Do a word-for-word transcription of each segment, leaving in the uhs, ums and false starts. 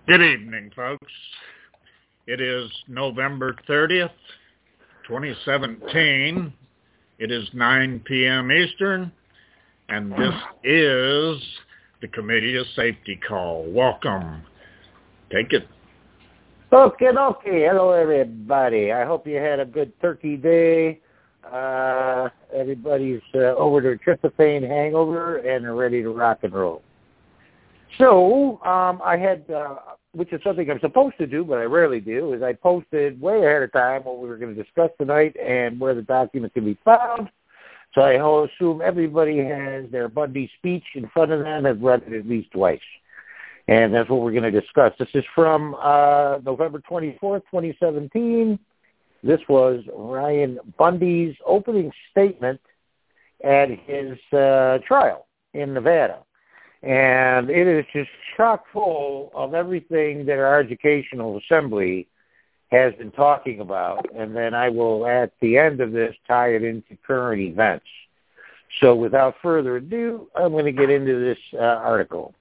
Good evening, folks. It is November thirtieth, twenty seventeen. It is nine p.m. Eastern, and this is the Committee of Safety Call. Welcome. Take it. Okay, okay. Hello, everybody. I hope you had a good turkey day. Uh, everybody's uh, over their tryptophan hangover and are ready to rock and roll. So, um, I had, uh, which is something I'm supposed to do, but I rarely do, is I posted way ahead of time what we were going to discuss tonight and where the document can be found. So I assume everybody has their Bundy speech in front of them, has read it at least twice. And that's what we're going to discuss. This is from uh, November twenty-fourth, twenty seventeen. This was Ryan Bundy's opening statement at his uh, trial in Nevada. And it is just chock full of everything that our educational assembly has been talking about. And then I will, at the end of this, tie it into current events. So without further ado, I'm going to get into this uh, article.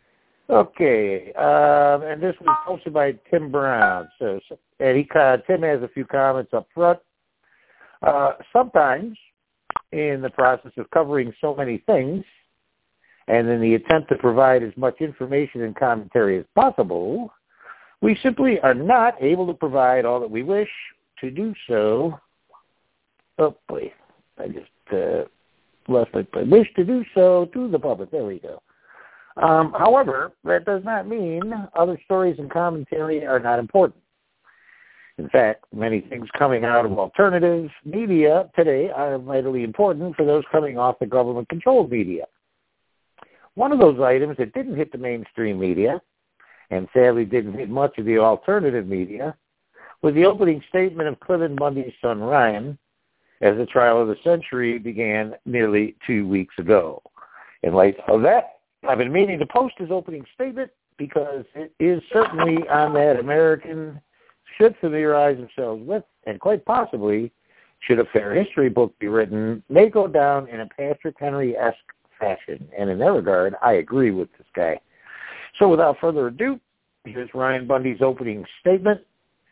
Okay, um, and this was posted by Tim Brown. So, and he, uh, Tim has a few comments up front. Uh, sometimes, in the process of covering so many things, and in the attempt to provide as much information and commentary as possible, we simply are not able to provide all that we wish to do so. Oh, boy, I just uh, lost my I wish to do so to the public. There we go. Um, however, that does not mean other stories and commentary are not important. In fact, many things coming out of alternative media today are vitally important for those coming off the government-controlled media. One of those items that didn't hit the mainstream media, and sadly didn't hit much of the alternative media, was the opening statement of Cliven Bundy's son Ryan as the trial of the century began nearly two weeks ago. In light of that, I've been meaning to post his opening statement because it is certainly on that American should familiarize themselves with, and quite possibly, should a fair history book be written, may go down in a Patrick Henry-esque fashion. And in that regard, I agree with this guy. So without further ado, here's Ryan Bundy's opening statement.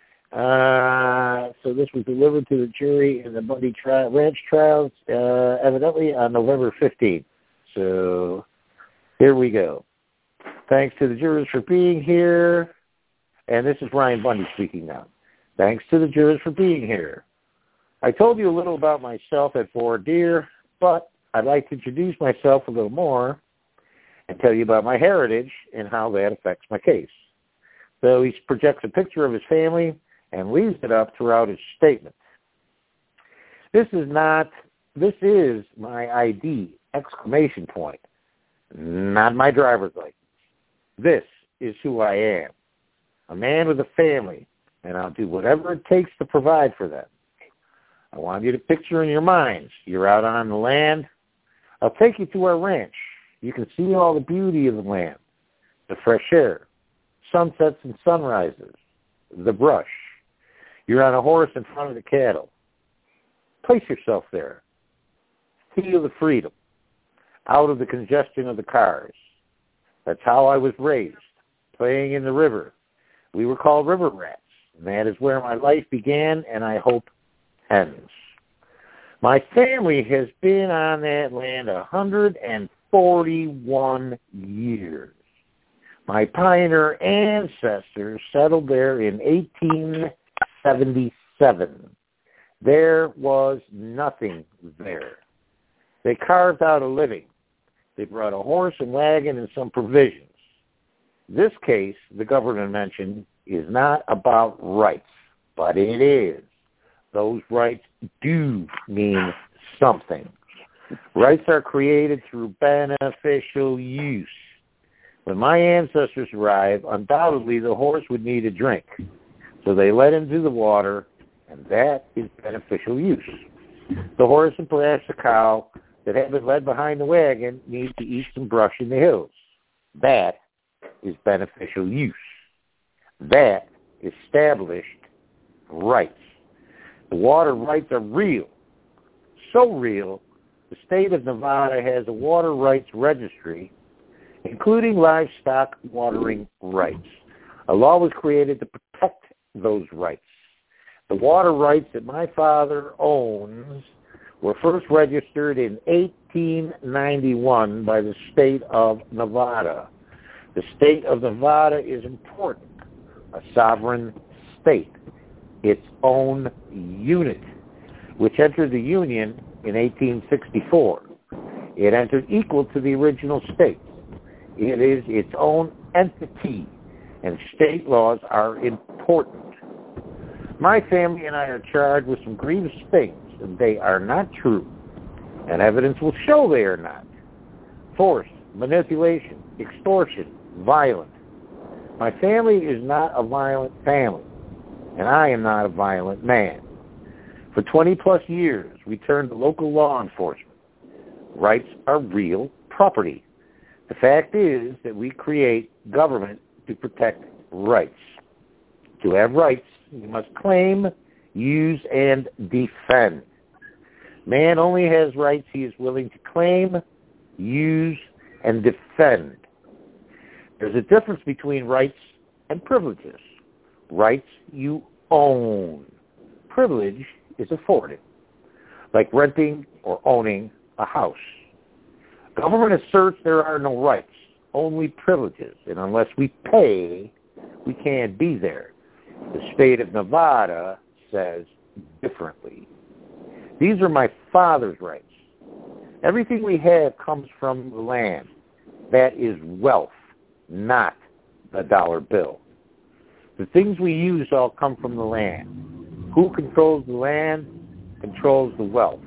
Uh, so this was delivered to the jury in the Bundy tri- Ranch trials, uh, evidently on November fifteenth. So here we go. Thanks to the jurors for being here. And this is Ryan Bundy speaking now. Thanks to the jurors for being here. I told you a little about myself at voir dire, but I'd like to introduce myself a little more and tell you about my heritage and how that affects my case. So he projects a picture of his family and leaves it up throughout his statement. This is not, this is my I D, exclamation point, not my driver's license. This is who I am, a man with a family, and I'll do whatever it takes to provide for them. I want you to picture in your minds, you're out on the land. I'll take you to our ranch. You can see all the beauty of the land, the fresh air, sunsets and sunrises, the brush. You're on a horse in front of the cattle. Place yourself there. Feel the freedom, out of the congestion of the cars. That's how I was raised, playing in the river. We were called river rats, and that is where my life began and I hope ends. My family has been on that land one hundred forty-one years. My pioneer ancestors settled there in eighteen seventy-seven. There was nothing there. They carved out a living. They brought a horse and wagon and some provisions. This case, the governor mentioned, is not about rights, but it is. Those rights do mean something. Rights are created through beneficial use. When my ancestors arrived, undoubtedly the horse would need a drink. So they let him to the water, and that is beneficial use. The horse and perhaps the cow that had been led behind the wagon need to eat some brush in the hills. That is beneficial use. That established rights. The water rights are real. So real, the state of Nevada has a water rights registry, including livestock watering rights. A law was created to protect those rights. The water rights that my father owns were first registered in eighteen ninety-one by the state of Nevada. The state of Nevada is important, a sovereign state, its own unit, which entered the Union in eighteen sixty-four. It entered equal to the original states. It is its own entity, and state laws are important. My family and I are charged with some grievous things, and they are not true, and evidence will show they are not. Force, manipulation, extortion, violence. My family is not a violent family, and I am not a violent man. For twenty plus years, we turned to local law enforcement. Rights are real property. The fact is that we create government to protect rights. To have rights, you must claim, use, and defend. Man only has rights he is willing to claim, use, and defend. There's a difference between rights and privileges. Rights you own. Privilege is afforded, like renting or owning a house. Government asserts there are no rights, only privileges, and unless we pay, we can't be there. The state of Nevada says differently. These are my father's rights. Everything we have comes from the land. That is wealth, not the dollar bill. The things we use all come from the land. Who controls the land controls the wealth.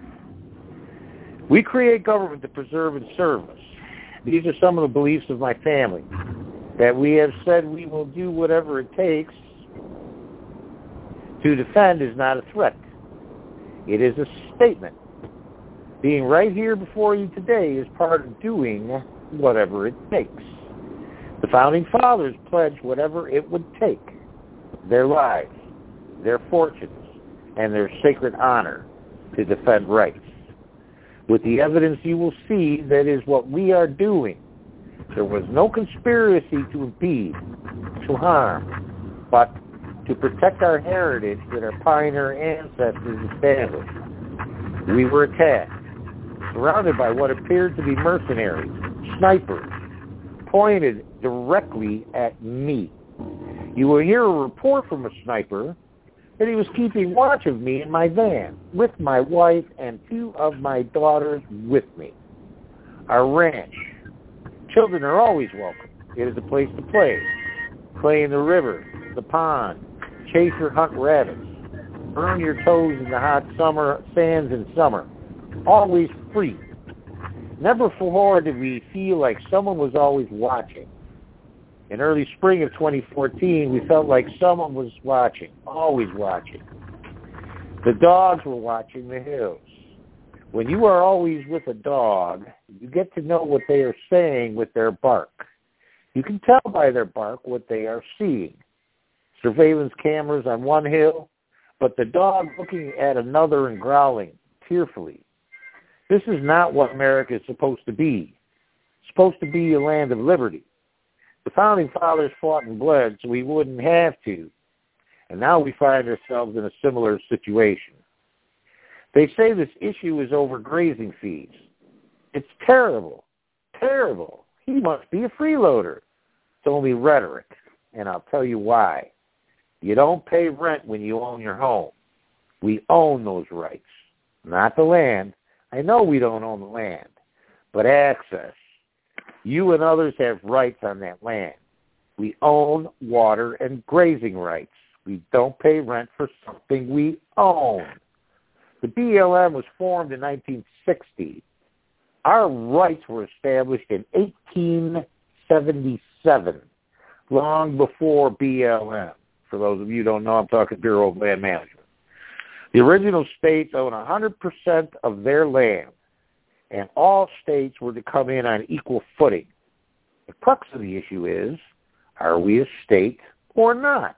We create government to preserve and serve us. These are some of the beliefs of my family, that we have said we will do whatever it takes. To defend is not a threat. It is a statement. Being right here before you today is part of doing whatever it takes. The Founding Fathers pledged whatever it would take, their lives, their fortunes, and their sacred honor to defend rights. With the evidence you will see that is what we are doing. There was no conspiracy to impede, to harm, but to protect our heritage that our pioneer ancestors established. We were attacked, surrounded by what appeared to be mercenaries, snipers, pointed directly at me. You will hear a report from a sniper that he was keeping watch of me in my van, with my wife and two of my daughters with me. Our ranch. Children are always welcome. It is a place to play. Play in the river, the pond, chase or hunt rabbits, burn your toes in the hot summer sands in summer. Always free. Never before did we feel like someone was always watching. In early spring of twenty fourteen, we felt like someone was watching, always watching. The dogs were watching the hills. When you are always with a dog, you get to know what they are saying with their bark. You can tell by their bark what they are seeing. Surveillance cameras on one hill, but the dog looking at another and growling tearfully. This is not what America is supposed to be. It's supposed to be a land of liberty. The Founding Fathers fought and bled so we wouldn't have to. And now we find ourselves in a similar situation. They say this issue is over grazing fees. It's terrible. Terrible. He must be a freeloader. It's only rhetoric, and I'll tell you why. You don't pay rent when you own your home. We own those rights, not the land. I know we don't own the land, but access. You and others have rights on that land. We own water and grazing rights. We don't pay rent for something we own. The B L M was formed in nineteen sixty. Our rights were established in eighteen seventy-seven, long before B L M. For those of you who don't know, I'm talking Bureau of Land Management. The original states own one hundred percent of their land, and all states were to come in on equal footing. The crux of the issue is, are we a state or not?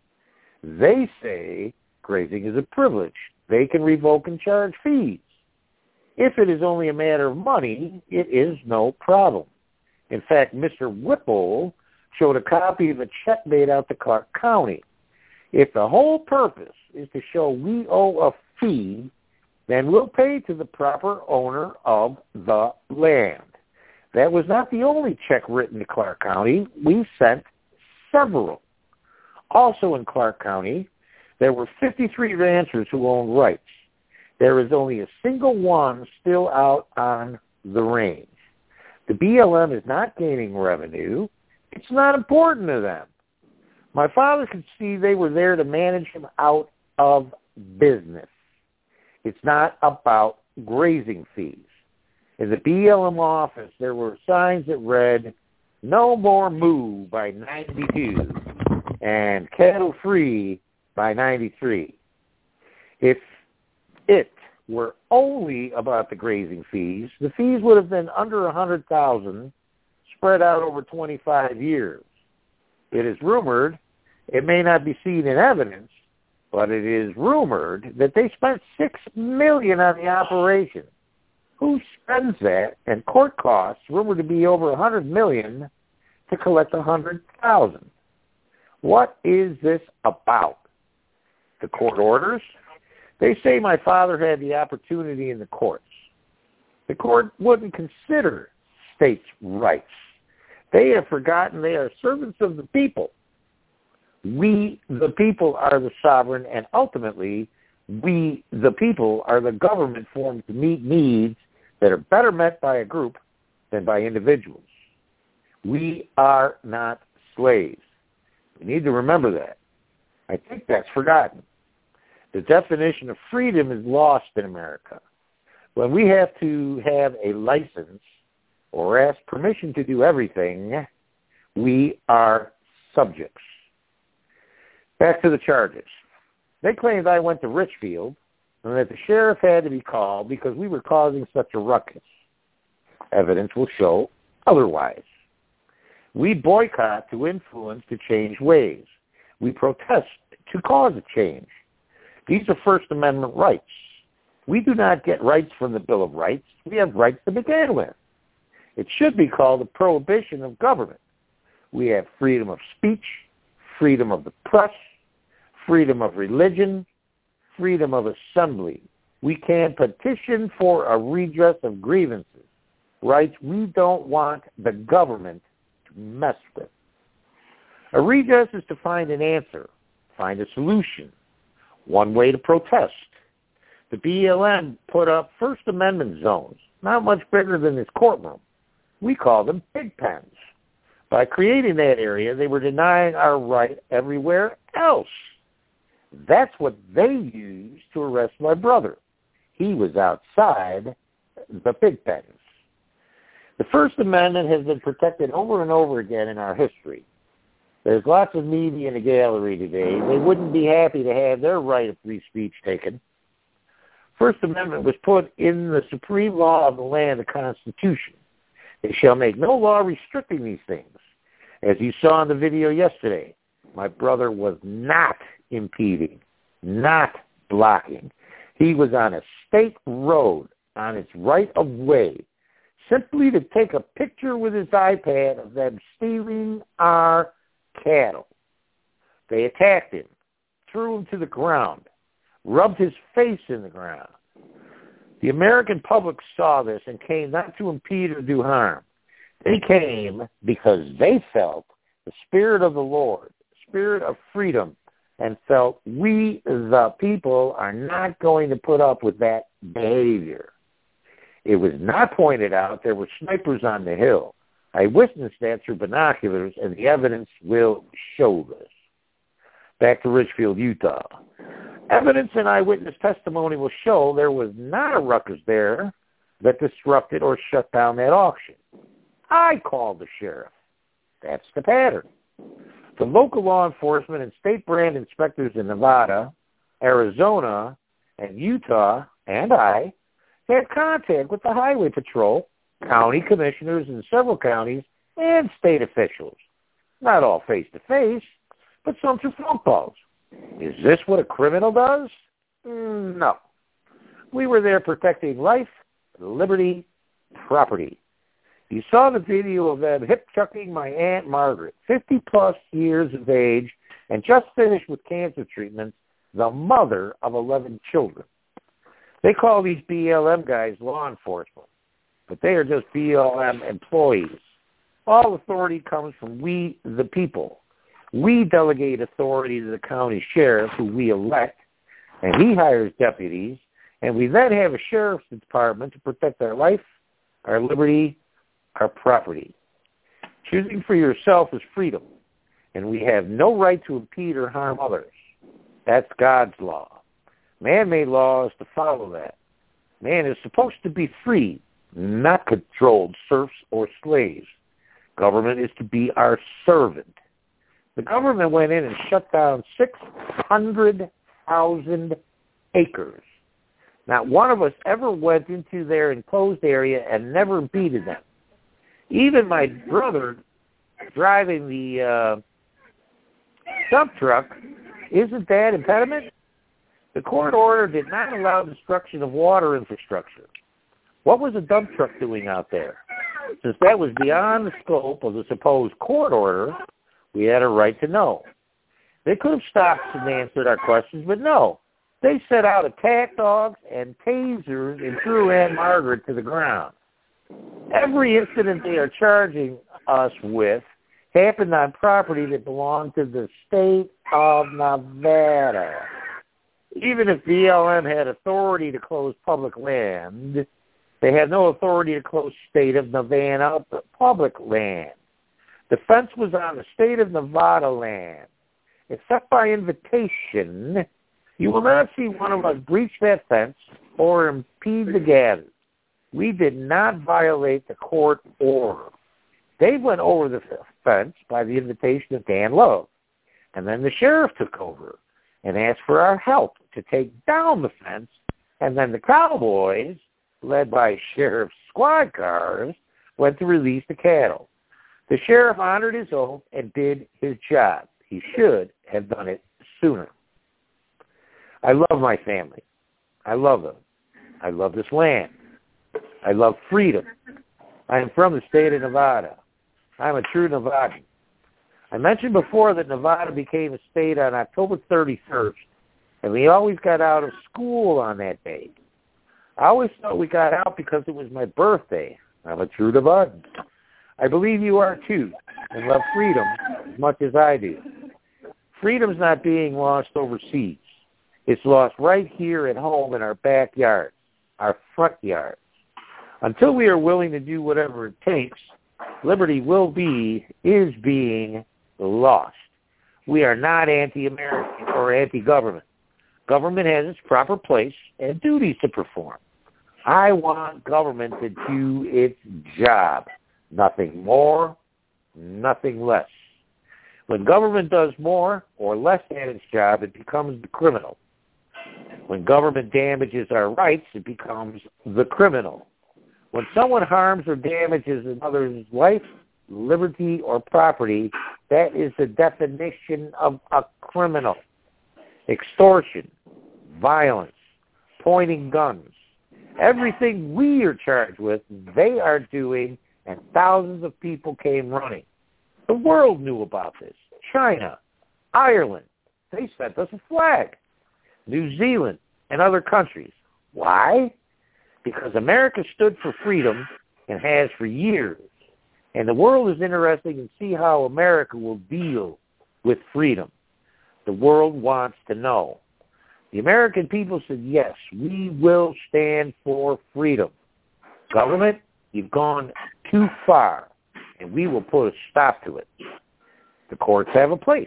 They say grazing is a privilege. They can revoke and charge fees. If it is only a matter of money, it is no problem. In fact, Mister Whipple showed a copy of a check made out to Clark County. If the whole purpose is to show we owe a fee, then we'll pay to the proper owner of the land. That was not the only check written to Clark County. We sent several. Also in Clark County, there were fifty-three ranchers who owned rights. There is only a single one still out on the range. The B L M is not gaining revenue. It's not important to them. My father could see they were there to manage him out of business. It's not about grazing fees. In the B L M office, there were signs that read, "No more moo" by ninety-two and "Cattle free" by ninety-three. If it were only about the grazing fees, the fees would have been under one hundred thousand dollars spread out over twenty-five years. It is rumored, it may not be seen in evidence, but it is rumored that they spent six million dollars on the operation. Who spends that? And court costs rumored to be over one hundred million dollars to collect one hundred thousand dollars. What is this about? The court orders? They say my father had the opportunity in the courts. The court wouldn't consider states' rights. They have forgotten they are servants of the people. We, the people, are the sovereign, and ultimately, we, the people, are the government formed to meet needs that are better met by a group than by individuals. We are not slaves. We need to remember that. I think that's forgotten. The definition of freedom is lost in America. When we have to have a license or ask permission to do everything, we are subjects. Back to the charges. They claimed I went to Richfield and that the sheriff had to be called because we were causing such a ruckus. Evidence will show otherwise. We boycott to influence to change ways. We protest to cause a change. These are First Amendment rights. We do not get rights from the Bill of Rights. We have rights to begin with. It should be called a prohibition of government. We have freedom of speech, freedom of the press, freedom of religion, freedom of assembly. We can petition for a redress of grievances, rights we don't want the government to mess with. A redress is to find an answer, find a solution, one way to protest. The B L M put up First Amendment zones, not much bigger than this courtroom. We call them pig pens. By creating that area, they were denying our right everywhere else. That's what they used to arrest my brother. He was outside the pig pens. The First Amendment has been protected over and over again in our history. There's lots of media in the gallery today. They wouldn't be happy to have their right of free speech taken. First Amendment was put in the supreme law of the land, the Constitution. They shall make no law restricting these things. As you saw in the video yesterday, my brother was not impeding, not blocking. He was on a state road, on its right of way, simply to take a picture with his iPad of them stealing our cattle. They attacked him, threw him to the ground, rubbed his face in the ground. The American public saw this and came not to impede or do harm. They came because they felt the Spirit of the Lord, the Spirit of freedom, and felt we, the people, are not going to put up with that behavior. It was not pointed out there were snipers on the hill. I witnessed that through binoculars, and the evidence will show this. Back to Richfield, Utah. Evidence and eyewitness testimony will show there was not a ruckus there that disrupted or shut down that auction. I called the sheriff. That's the pattern. The local law enforcement and state brand inspectors in Nevada, Arizona, and Utah, and I, had contact with the Highway Patrol, county commissioners in several counties, and state officials. Not all face-to-face, but some through phone calls. Is this what a criminal does? No. We were there protecting life, liberty, property. You saw the video of them hip-chucking my Aunt Margaret, fifty-plus years of age, and just finished with cancer treatments, the mother of eleven children. They call these B L M guys law enforcement, but they are just B L M employees. All authority comes from we, the people. We delegate authority to the county sheriff, who we elect, and he hires deputies, and we then have a sheriff's department to protect our life, our liberty, our property. Choosing for yourself is freedom, and we have no right to impede or harm others. That's God's law. Man-made law is to follow that. Man is supposed to be free, not controlled serfs or slaves. Government is to be our servant. The government went in and shut down six hundred thousand acres. Not one of us ever went into their enclosed area and never impeded them. Even my brother driving the uh, dump truck, isn't that impediment? The court order did not allow destruction of water infrastructure. What was a dump truck doing out there? Since that was beyond the scope of the supposed court order, we had a right to know. They could have stopped and answered our questions, but no. They set out attack dogs and tasers and threw Aunt Margaret to the ground. Every incident they are charging us with happened on property that belonged to the state of Nevada. Even if B L M had authority to close public land, they had no authority to close state of Nevada public land. The fence was on the state of Nevada land. Except by invitation, you will not see one of us breach that fence or impede the gathering. We did not violate the court order. They went over the fence by the invitation of Dan Love. And then the sheriff took over and asked for our help to take down the fence. And then the cowboys, led by sheriff's squad cars, went to release the cattle. The sheriff honored his oath and did his job. He should have done it sooner. I love my family. I love them. I love this land. I love freedom. I am from the state of Nevada. I'm a true Nevadan. I mentioned before that Nevada became a state on October thirty-first, and we always got out of school on that day. I always thought we got out because it was my birthday. I'm a true Nevadan. I believe you are too, and love freedom as much as I do. Freedom's not being lost overseas. It's lost right here at home in our backyard, our front yards. Until we are willing to do whatever it takes, liberty will be, is being lost. We are not anti-American or anti-government. Government has its proper place and duties to perform. I want government to do its job. Nothing more, nothing less. When government does more or less than its job, it becomes the criminal. When government damages our rights, it becomes the criminal. When someone harms or damages another's life, liberty, or property, that is the definition of a criminal. Extortion, violence, pointing guns, everything we are charged with, they are doing, and thousands of people came running. The world knew about this. China, Ireland, they sent us a flag. New Zealand and other countries. Why? Because America stood for freedom and has for years. And the world is interested to see how America will deal with freedom. The world wants to know. The American people said, yes, we will stand for freedom. Government, you've gone too far, and we will put a stop to it. The courts have a place.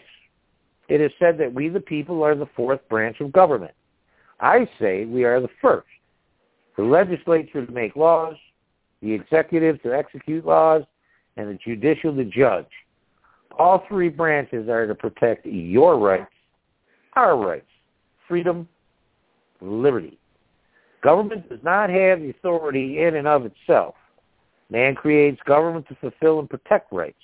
It is said that we, the people, are the fourth branch of government. I say we are the first. The legislature to make laws, the executive to execute laws, and the judicial to judge. All three branches are to protect your rights, our rights, freedom, liberty. Government does not have the authority in and of itself. Man creates government to fulfill and protect rights.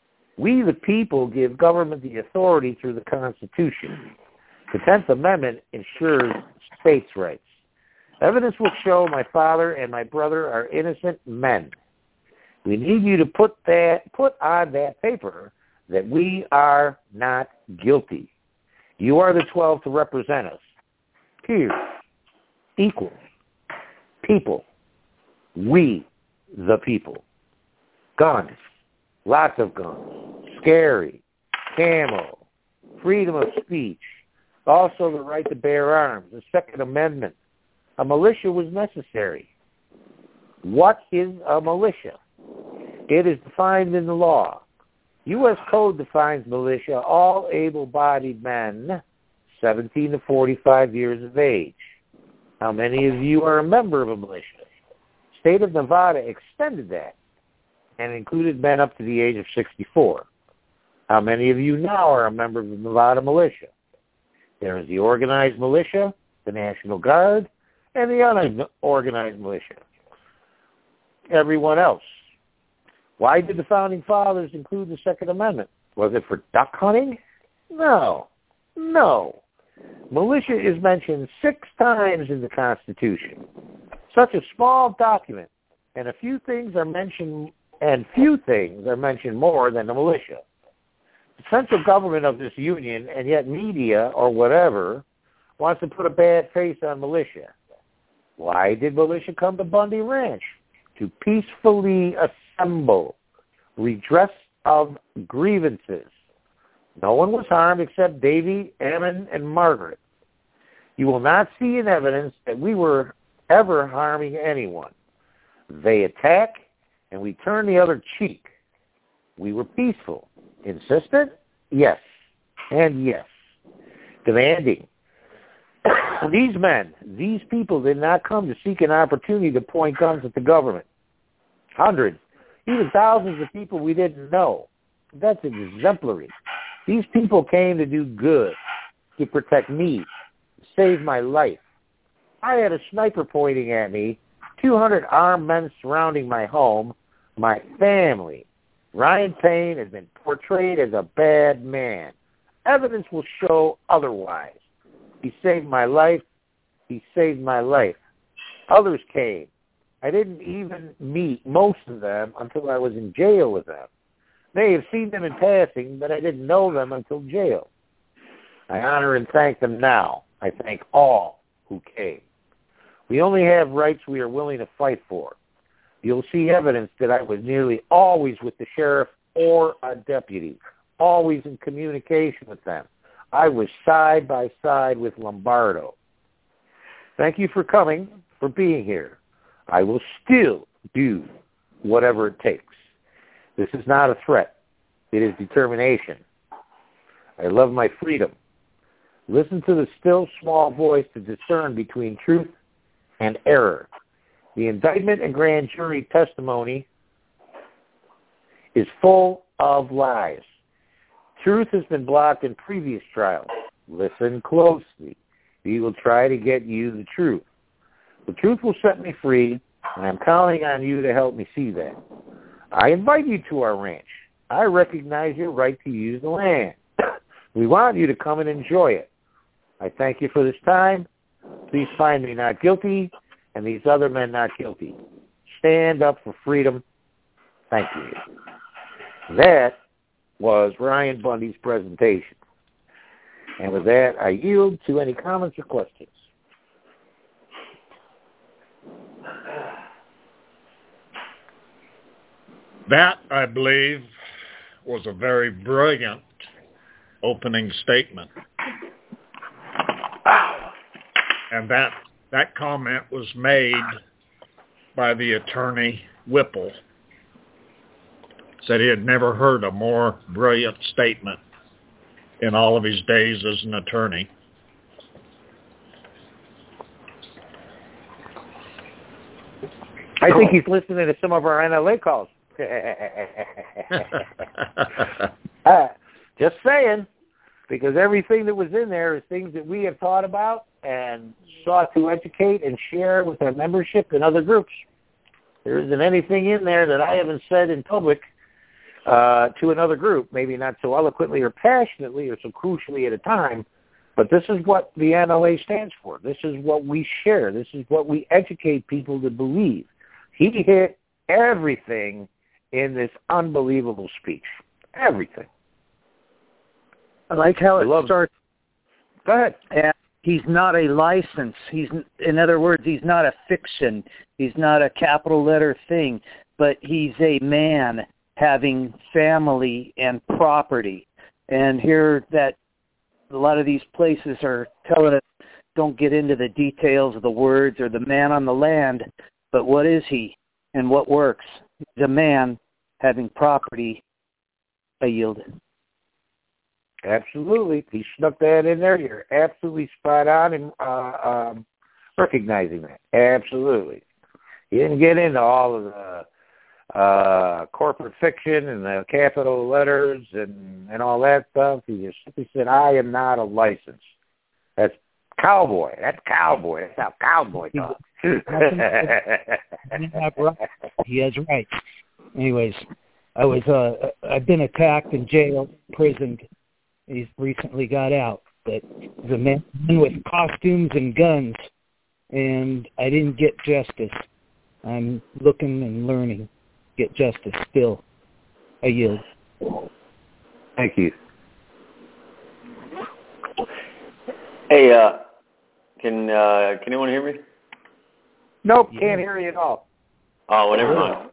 We, the people, give government the authority through the Constitution. The tenth Amendment ensures states' rights. Evidence will show my father and my brother are innocent men. We need you to put that put on that paper that we are not guilty. You are the twelve to represent us. Peers, equals, people, we the people. Guns, lots of guns, scary, camo, freedom of speech, also the right to bear arms, the Second Amendment. A militia was necessary. What is a militia? It is defined in the law. U S Code defines militia all able-bodied men, seventeen to forty-five years of age. How many of you are a member of a militia? State of Nevada extended that and included men up to the age of sixty-four. How many of you now are a member of the Nevada militia? There is the organized militia, the National Guard, and the unorganized militia. Everyone else. Why did the Founding Fathers include the Second Amendment? Was it for duck hunting? No. No. Militia is mentioned six times in the Constitution. Such a small document, and a few things are mentioned, and few things are mentioned more than the militia. The central government of this union, and yet media or whatever, wants to put a bad face on militia. Why did militia come to Bundy Ranch? To peacefully assemble, redress of grievances. No one was harmed except Davy, Ammon, and Margaret. You will not see in evidence that we were ever harming anyone. They attack, and we turn the other cheek. We were peaceful. Insistent? Yes. And yes. Demanding. These men, these people did not come to seek an opportunity to point guns at the government. Hundreds, even thousands of people we didn't know. That's exemplary. These people came to do good, to protect me, to save my life. I had a sniper pointing at me, two hundred armed men surrounding my home, my family. Ryan Payne has been portrayed as a bad man. Evidence will show otherwise. He saved my life. He saved my life. Others came. I didn't even meet most of them until I was in jail with them. May have seen them in passing, but I didn't know them until jail. I honor and thank them now. I thank all who came. We only have rights we are willing to fight for. You'll see evidence that I was nearly always with the sheriff or a deputy, always in communication with them. I was side by side with Lombardo. Thank you for coming, for being here. I will still do whatever it takes. This is not a threat. It is determination. I love my freedom. Listen to the still small voice to discern between truth and error. The indictment and grand jury testimony is full of lies. Truth has been blocked in previous trials. Listen closely. We will try to get you the truth. The truth will set me free, and I'm counting on you to help me see that. I invite you to our ranch. I recognize your right to use the land. We want you to come and enjoy it. I thank you for this time. Please find me not guilty, and these other men not guilty. Stand up for freedom. Thank you. That was Ryan Bundy's presentation. And with that, I yield to any comments or questions. That, I believe, was a very brilliant opening statement. And that that comment was made by the attorney Whipple. Said he had never heard a more brilliant statement in all of his days as an attorney. I think he's listening to some of our N L A calls. uh, just saying, because everything that was in there is things that we have thought about and sought to educate and share with our membership and other groups. There isn't anything in there that I haven't said in public uh, to another group, maybe not so eloquently or passionately or so crucially at a time, but this is what the N L A stands for. This is what we share. This is what we educate people to believe. He hit everything in this unbelievable speech. Everything. I like how it starts. Go ahead. And he's not a license. He's, in other words, he's not a fiction. He's not a capital letter thing, but he's a man having family and property. And here that a lot of these places are telling us don't get into the details of the words or the man on the land, but what is he and what works? He's a man having property. I yield. Absolutely. He snuck that in there. You're absolutely spot on in uh, um, recognizing that. Absolutely. He didn't get into all of the uh, corporate fiction and the capital letters and, and all that stuff. He just simply said, I am not a license. That's cowboy. That's cowboy. That's how cowboy talks. He has rights. Anyways, I was uh, I've been attacked and jailed, imprisoned. He's recently got out. But he's a man with costumes and guns, and I didn't get justice. I'm looking and learning. Get justice still. I yield. Thank you. Hey, uh, can uh, can anyone hear me? Nope, can't hear you at all. Oh, well, never mind.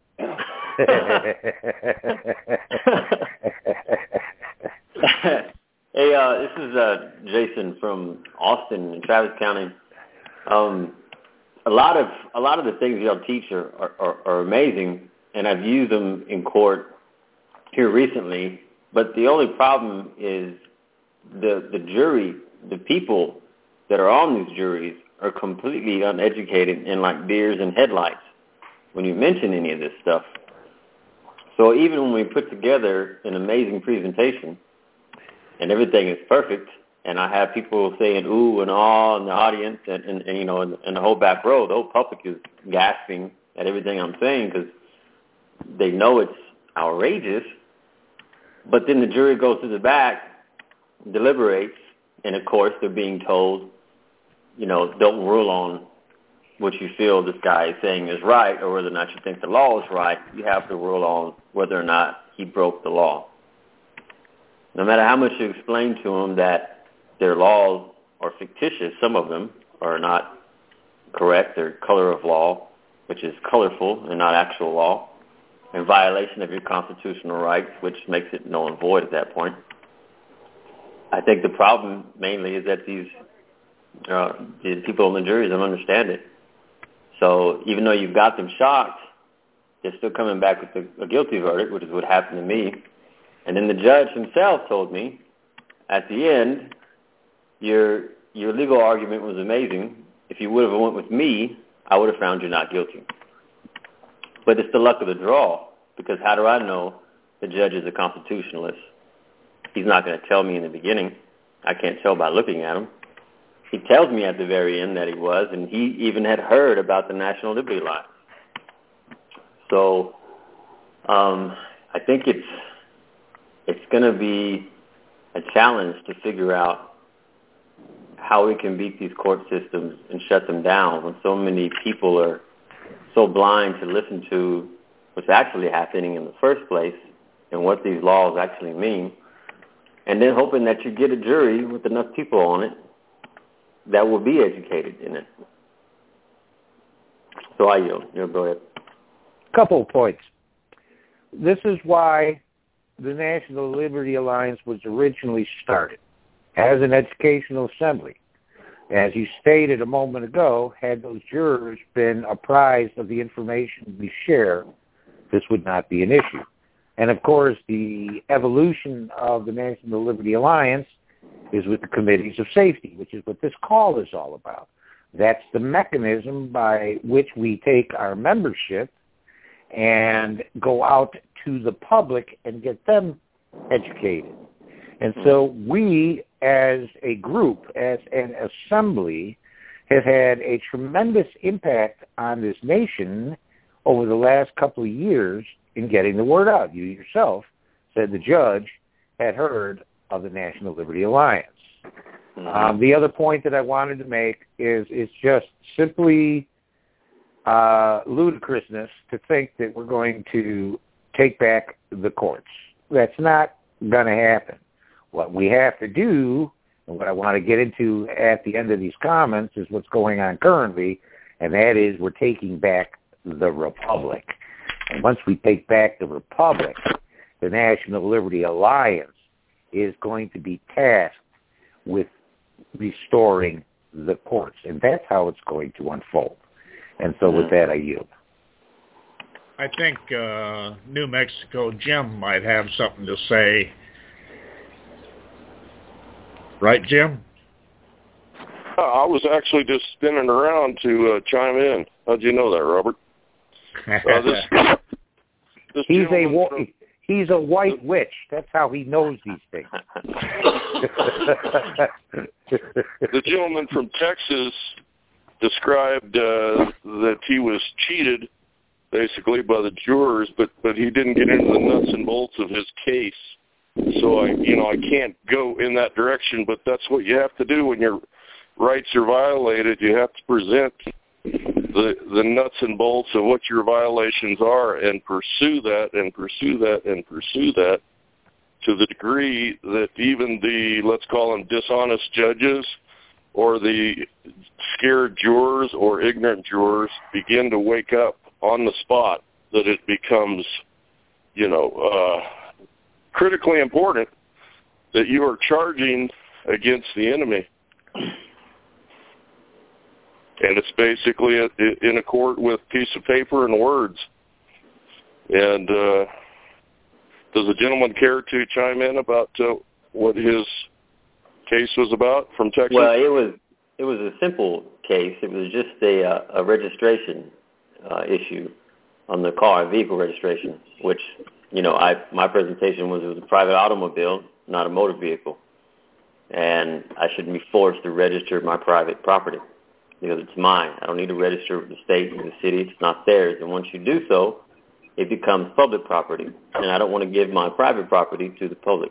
Hey, uh, this is uh, Jason from Austin in Travis County. Um, a lot of a lot of the things y'all teach are, are, are amazing, and I've used them in court here recently. But the only problem is the the jury, the people that are on these juries, are completely uneducated and like deers in headlights when you mention any of this stuff. So even when we put together an amazing presentation and everything is perfect, and I have people saying ooh and ah in the audience, and, and, and you know, in, in the whole back row, the whole public is gasping at everything I'm saying because they know it's outrageous. But then the jury goes to the back, deliberates, and of course they're being told, you know, don't rule on what you feel this guy is saying is right or whether or not you think the law is right. You have to rule on whether or not he broke the law. No matter how much you explain to them that their laws are fictitious, some of them are not correct. They're color of law, which is colorful and not actual law, in violation of your constitutional rights, which makes it null and void at that point. I think the problem mainly is that these uh, the people on the juries don't understand it. So even though you've got them shocked, they're still coming back with a, a guilty verdict, which is what happened to me. And then the judge himself told me at the end, your your legal argument was amazing. If you would have went with me, I would have found you not guilty. But it's the luck of the draw, because how do I know the judge is a constitutionalist? He's not going to tell me in the beginning. I can't tell by looking at him. He tells me at the very end that he was, and he even had heard about the National Liberty Alliance. So um, I think it's it's going to be a challenge to figure out how we can beat these court systems and shut them down when so many people are so blind to listen to what's actually happening in the first place and what these laws actually mean, and then hoping that you get a jury with enough people on it that will be educated in it. So I yield. You go ahead. Couple of points. This is why the National Liberty Alliance was originally started as an educational assembly. As you stated a moment ago, had those jurors been apprised of the information we share, this would not be an issue. And of course, the evolution of the National Liberty Alliance is with the committees of safety, which is what this call is all about. That's the mechanism by which we take our membership and go out to the public and get them educated. And so we, as a group, as an assembly, have had a tremendous impact on this nation over the last couple of years in getting the word out. You yourself said the judge had heard of the National Liberty Alliance. Mm-hmm. Um, the other point that I wanted to make is it's just simply uh, ludicrousness to think that we're going to take back the courts. That's not going to happen. What we have to do, and what I want to get into at the end of these comments, is what's going on currently, and that is we're taking back the Republic. And once we take back the Republic, the National Liberty Alliance is going to be tasked with restoring the courts. And that's how it's going to unfold. And so with that, I yield. I think uh, New Mexico Jim might have something to say. Right, Jim? Uh, I was actually just spinning around to uh, chime in. How'd you know that, Robert? Uh, this, this he's a from, he's a white witch. That's how he knows these things. The gentleman from Texas described uh, that he was cheated, basically, by the jurors, but but he didn't get into the nuts and bolts of his case. So I, you know, I can't go in that direction. But that's what you have to do when your rights are violated. You have to present the the nuts and bolts of what your violations are, and pursue that, and pursue that, and pursue that, to the degree that even the, let's call them dishonest judges, or the scared jurors or ignorant jurors begin to wake up on the spot, that it becomes, you know, uh, critically important that you are charging against the enemy. And it's basically a, in a court with a piece of paper and words. And uh, does the gentleman care to chime in about uh, what his case was about from Texas? Well, it was it was a simple case. It was just a, uh, a registration uh, issue on the car, vehicle registration, which, you know, I my presentation was it was a private automobile, not a motor vehicle. And I shouldn't be forced to register my private property because it's mine. I don't need to register with the state and the city. It's not theirs. And once you do so, it becomes public property. And I don't want to give my private property to the public.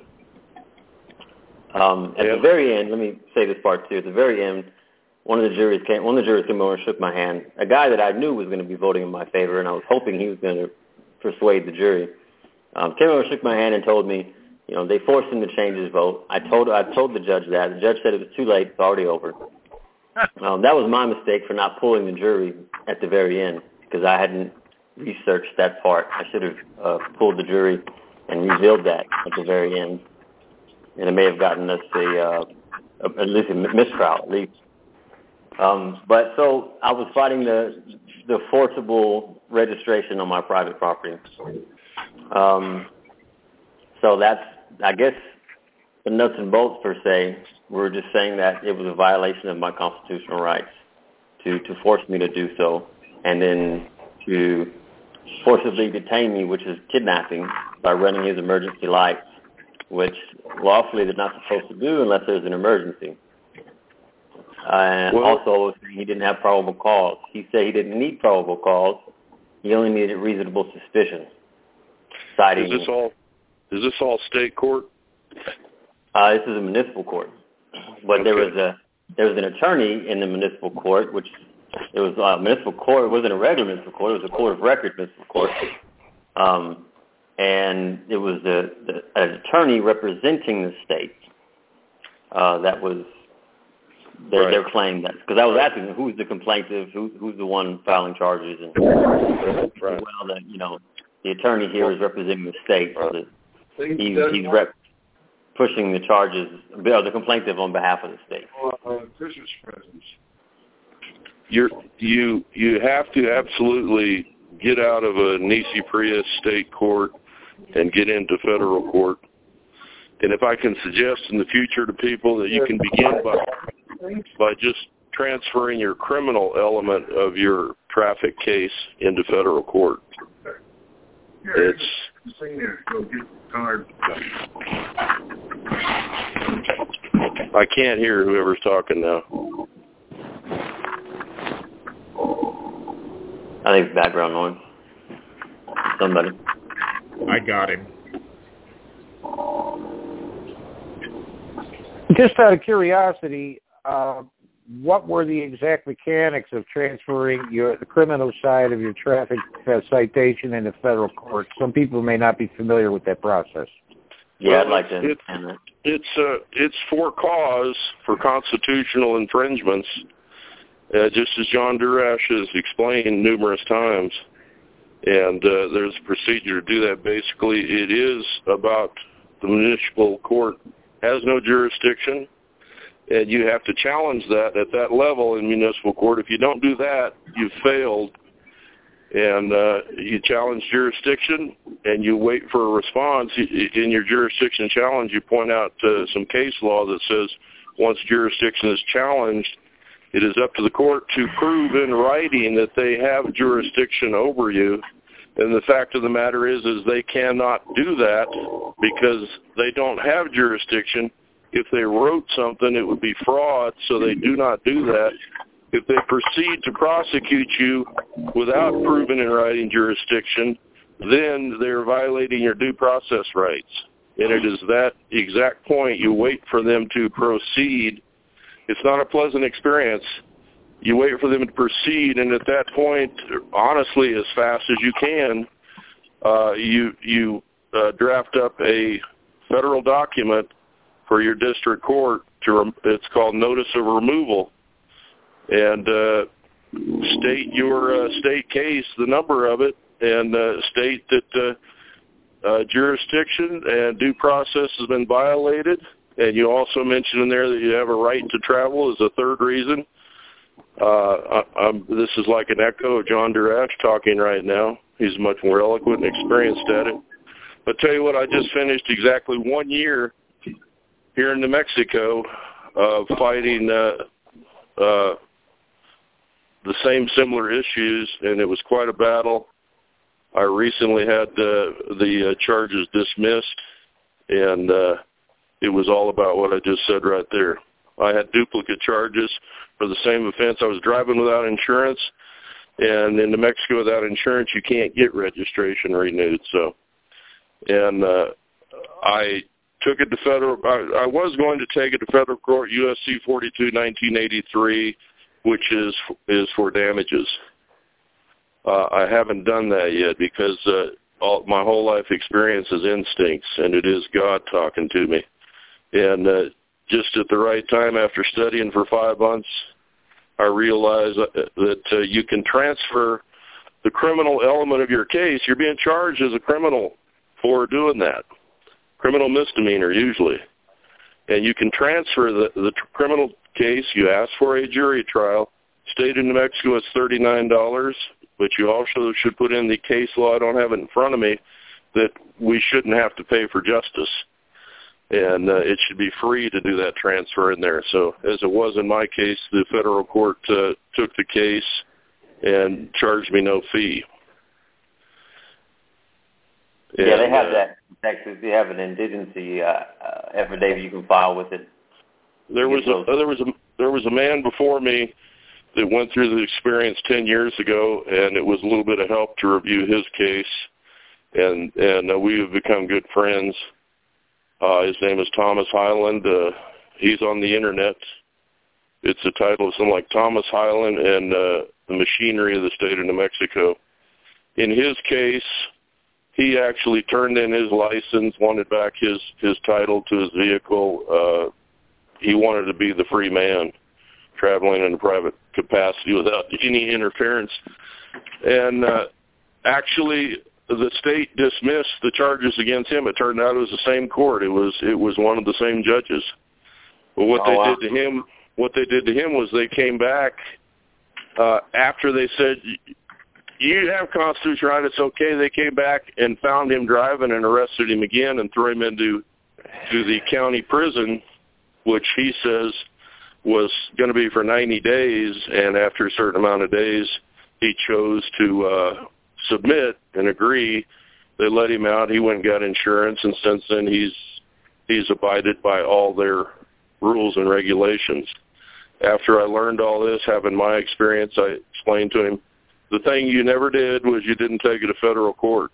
Um, at yeah. the very end, let me say this part too. At the very end, one of the juries came. One of the jurors came over and shook my hand. A guy that I knew was going to be voting in my favor, and I was hoping he was going to persuade the jury. Um, came over and shook my hand and told me, you know, they forced him to change his vote. I told I told the judge that. The judge said it was too late. It's already over. Um, that was my mistake for not pulling the jury at the very end because I hadn't researched that part. I should have uh, pulled the jury and revealed that at the very end, and it may have gotten us a, uh, a at least a mistrial at least. Um, but so I was fighting the the forcible registration on my private property. Um, so that's, I guess, the nuts and bolts per se. We're just saying that it was a violation of my constitutional rights to, to force me to do so, and then to forcibly detain me, which is kidnapping, by running his emergency lights, which lawfully they're not supposed to do unless there's an emergency. Uh, and well, also, he didn't have probable cause. He said he didn't need probable cause. He only needed reasonable suspicion. Citing, is this all? Is this all state court? Uh, this is a municipal court, but okay. there was a there was an attorney in the municipal court, which it was a municipal court. It wasn't a regular municipal court. It was a court of record municipal court, um, and it was the, the an attorney representing the state. Uh, that was their, right. their claim that because I was asking them, who's the complainant, who, who's the one filing charges, and right. well, that you know the attorney here is representing the state. So that he's he's rep, pushing the charges, the complainant on behalf of the state. You're, you you have to absolutely get out of a Nisi Prius state court and get into federal court. And if I can suggest in the future to people that you can begin by by just transferring your criminal element of your traffic case into federal court. It's I can't hear whoever's talking now. I think it's background noise. Somebody. I got him. Just out of curiosity, uh, what were the exact mechanics of transferring your the criminal side of your traffic uh, citation into federal court? Some people may not be familiar with that process. Yeah, I'd well, like to it's, understand that. It's, uh, it's for cause for constitutional infringements, uh, just as John Durash has explained numerous times. And uh, there's a procedure to do that. Basically, it is about the municipal court has no jurisdiction, and you have to challenge that at that level in municipal court. If you don't do that, you've failed. And uh, you challenge jurisdiction, and you wait for a response. In your jurisdiction challenge, you point out uh, some case law that says once jurisdiction is challenged, it is up to the court to prove in writing that they have jurisdiction over you. And the fact of the matter is, is they cannot do that because they don't have jurisdiction. If they wrote something, it would be fraud, so they do not do that. If they proceed to prosecute you without proving in writing jurisdiction, then they're violating your due process rights. And it is that exact point you wait for them to proceed. It's not a pleasant experience. You wait for them to proceed, and at that point, honestly, as fast as you can, uh, you you uh, draft up a federal document for your district court. To rem- it's called notice of removal, and uh, state your uh, state case, the number of it, and uh, state that uh, uh, jurisdiction and due process has been violated. And you also mention in there that you have a right to travel as a third reason. Uh, I, I'm, this is like an echo of John Durash talking right now. He's much more eloquent and experienced at it. But tell you what, I just finished exactly one year here in New Mexico of fighting uh, uh, the same similar issues, and it was quite a battle. I recently had uh, the uh, charges dismissed, and uh, it was all about what I just said right there. I had duplicate charges for the same offense. I was driving without insurance, and in New Mexico without insurance, you can't get registration renewed. So, and uh, I took it to federal. I, I was going to take it to federal court, U S C forty-two nineteen eighty-three, which is is for damages. Uh, I haven't done that yet because uh, all, my whole life experience is instincts, and it is God talking to me. And uh, just at the right time, after studying for five months, I realized that uh, you can transfer the criminal element of your case. You're being charged as a criminal for doing that, criminal misdemeanor usually. And you can transfer the, the criminal case. You ask for a jury trial. State of New Mexico is thirty-nine dollars, but you also should put in the case law. I don't have it in front of me, that we shouldn't have to pay for justice. And uh, it should be free to do that transfer in there. So as it was in my case, the federal court uh, took the case and charged me no fee. Yeah, and, they have uh, that in Texas. They have an indigency uh, uh, affidavit you can file with it. There was a there was a there was a man before me that went through the experience ten years ago, and it was a little bit of help to review his case, and and uh, we have become good friends. Uh, his name is Thomas Highland. Uh, he's on the internet. It's a title of something like Thomas Highland and uh, the Machinery of the State of New Mexico. In his case, he actually turned in his license, wanted back his, his title to his vehicle. Uh, he wanted to be the free man, traveling in a private capacity without any interference. And uh, actually, the state dismissed the charges against him. It turned out it was the same court. It was it was one of the same judges. But what oh, they wow. did to him, what they did to him was they came back uh, after they said, "You have constitutional right. It's okay." They came back and found him driving and arrested him again and threw him into to the county prison, which he says was going to be for ninety days. And after a certain amount of days, he chose to uh, submit and agree. They let him out. He went and got insurance, and since then he's he's abided by all their rules and regulations. After I learned all this, having my experience, I explained to him, the thing you never did was you didn't take it to federal court.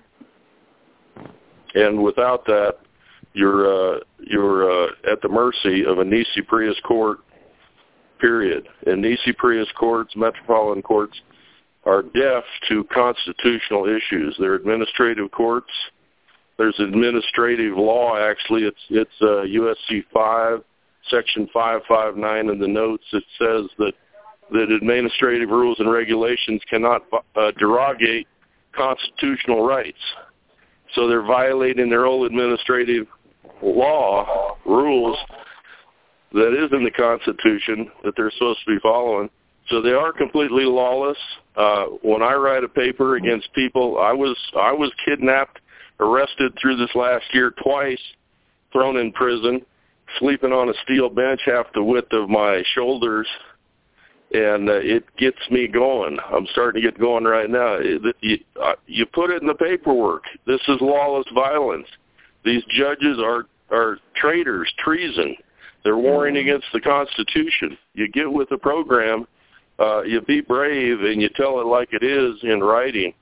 And without that, you're uh, you're uh, at the mercy of a Nisi Prius court period. And Nisi Prius courts, metropolitan courts, are deaf to constitutional issues. They're administrative courts. There's administrative law, actually. It's it's uh, U S C five, Section five five nine in the notes. It says that, that administrative rules and regulations cannot uh, derogate constitutional rights. So they're violating their old administrative law, rules, that is in the Constitution that they're supposed to be following. So they are completely lawless. Uh, when I write a paper against people, I was I was kidnapped, arrested through this last year twice, thrown in prison, sleeping on a steel bench half the width of my shoulders, and uh, it gets me going. I'm starting to get going right now. It, you, uh, you put it in the paperwork. This is lawless violence. These judges are, are traitors, treason. They're warring against the Constitution. You get with the program, uh, you be brave, and you tell it like it is in writing.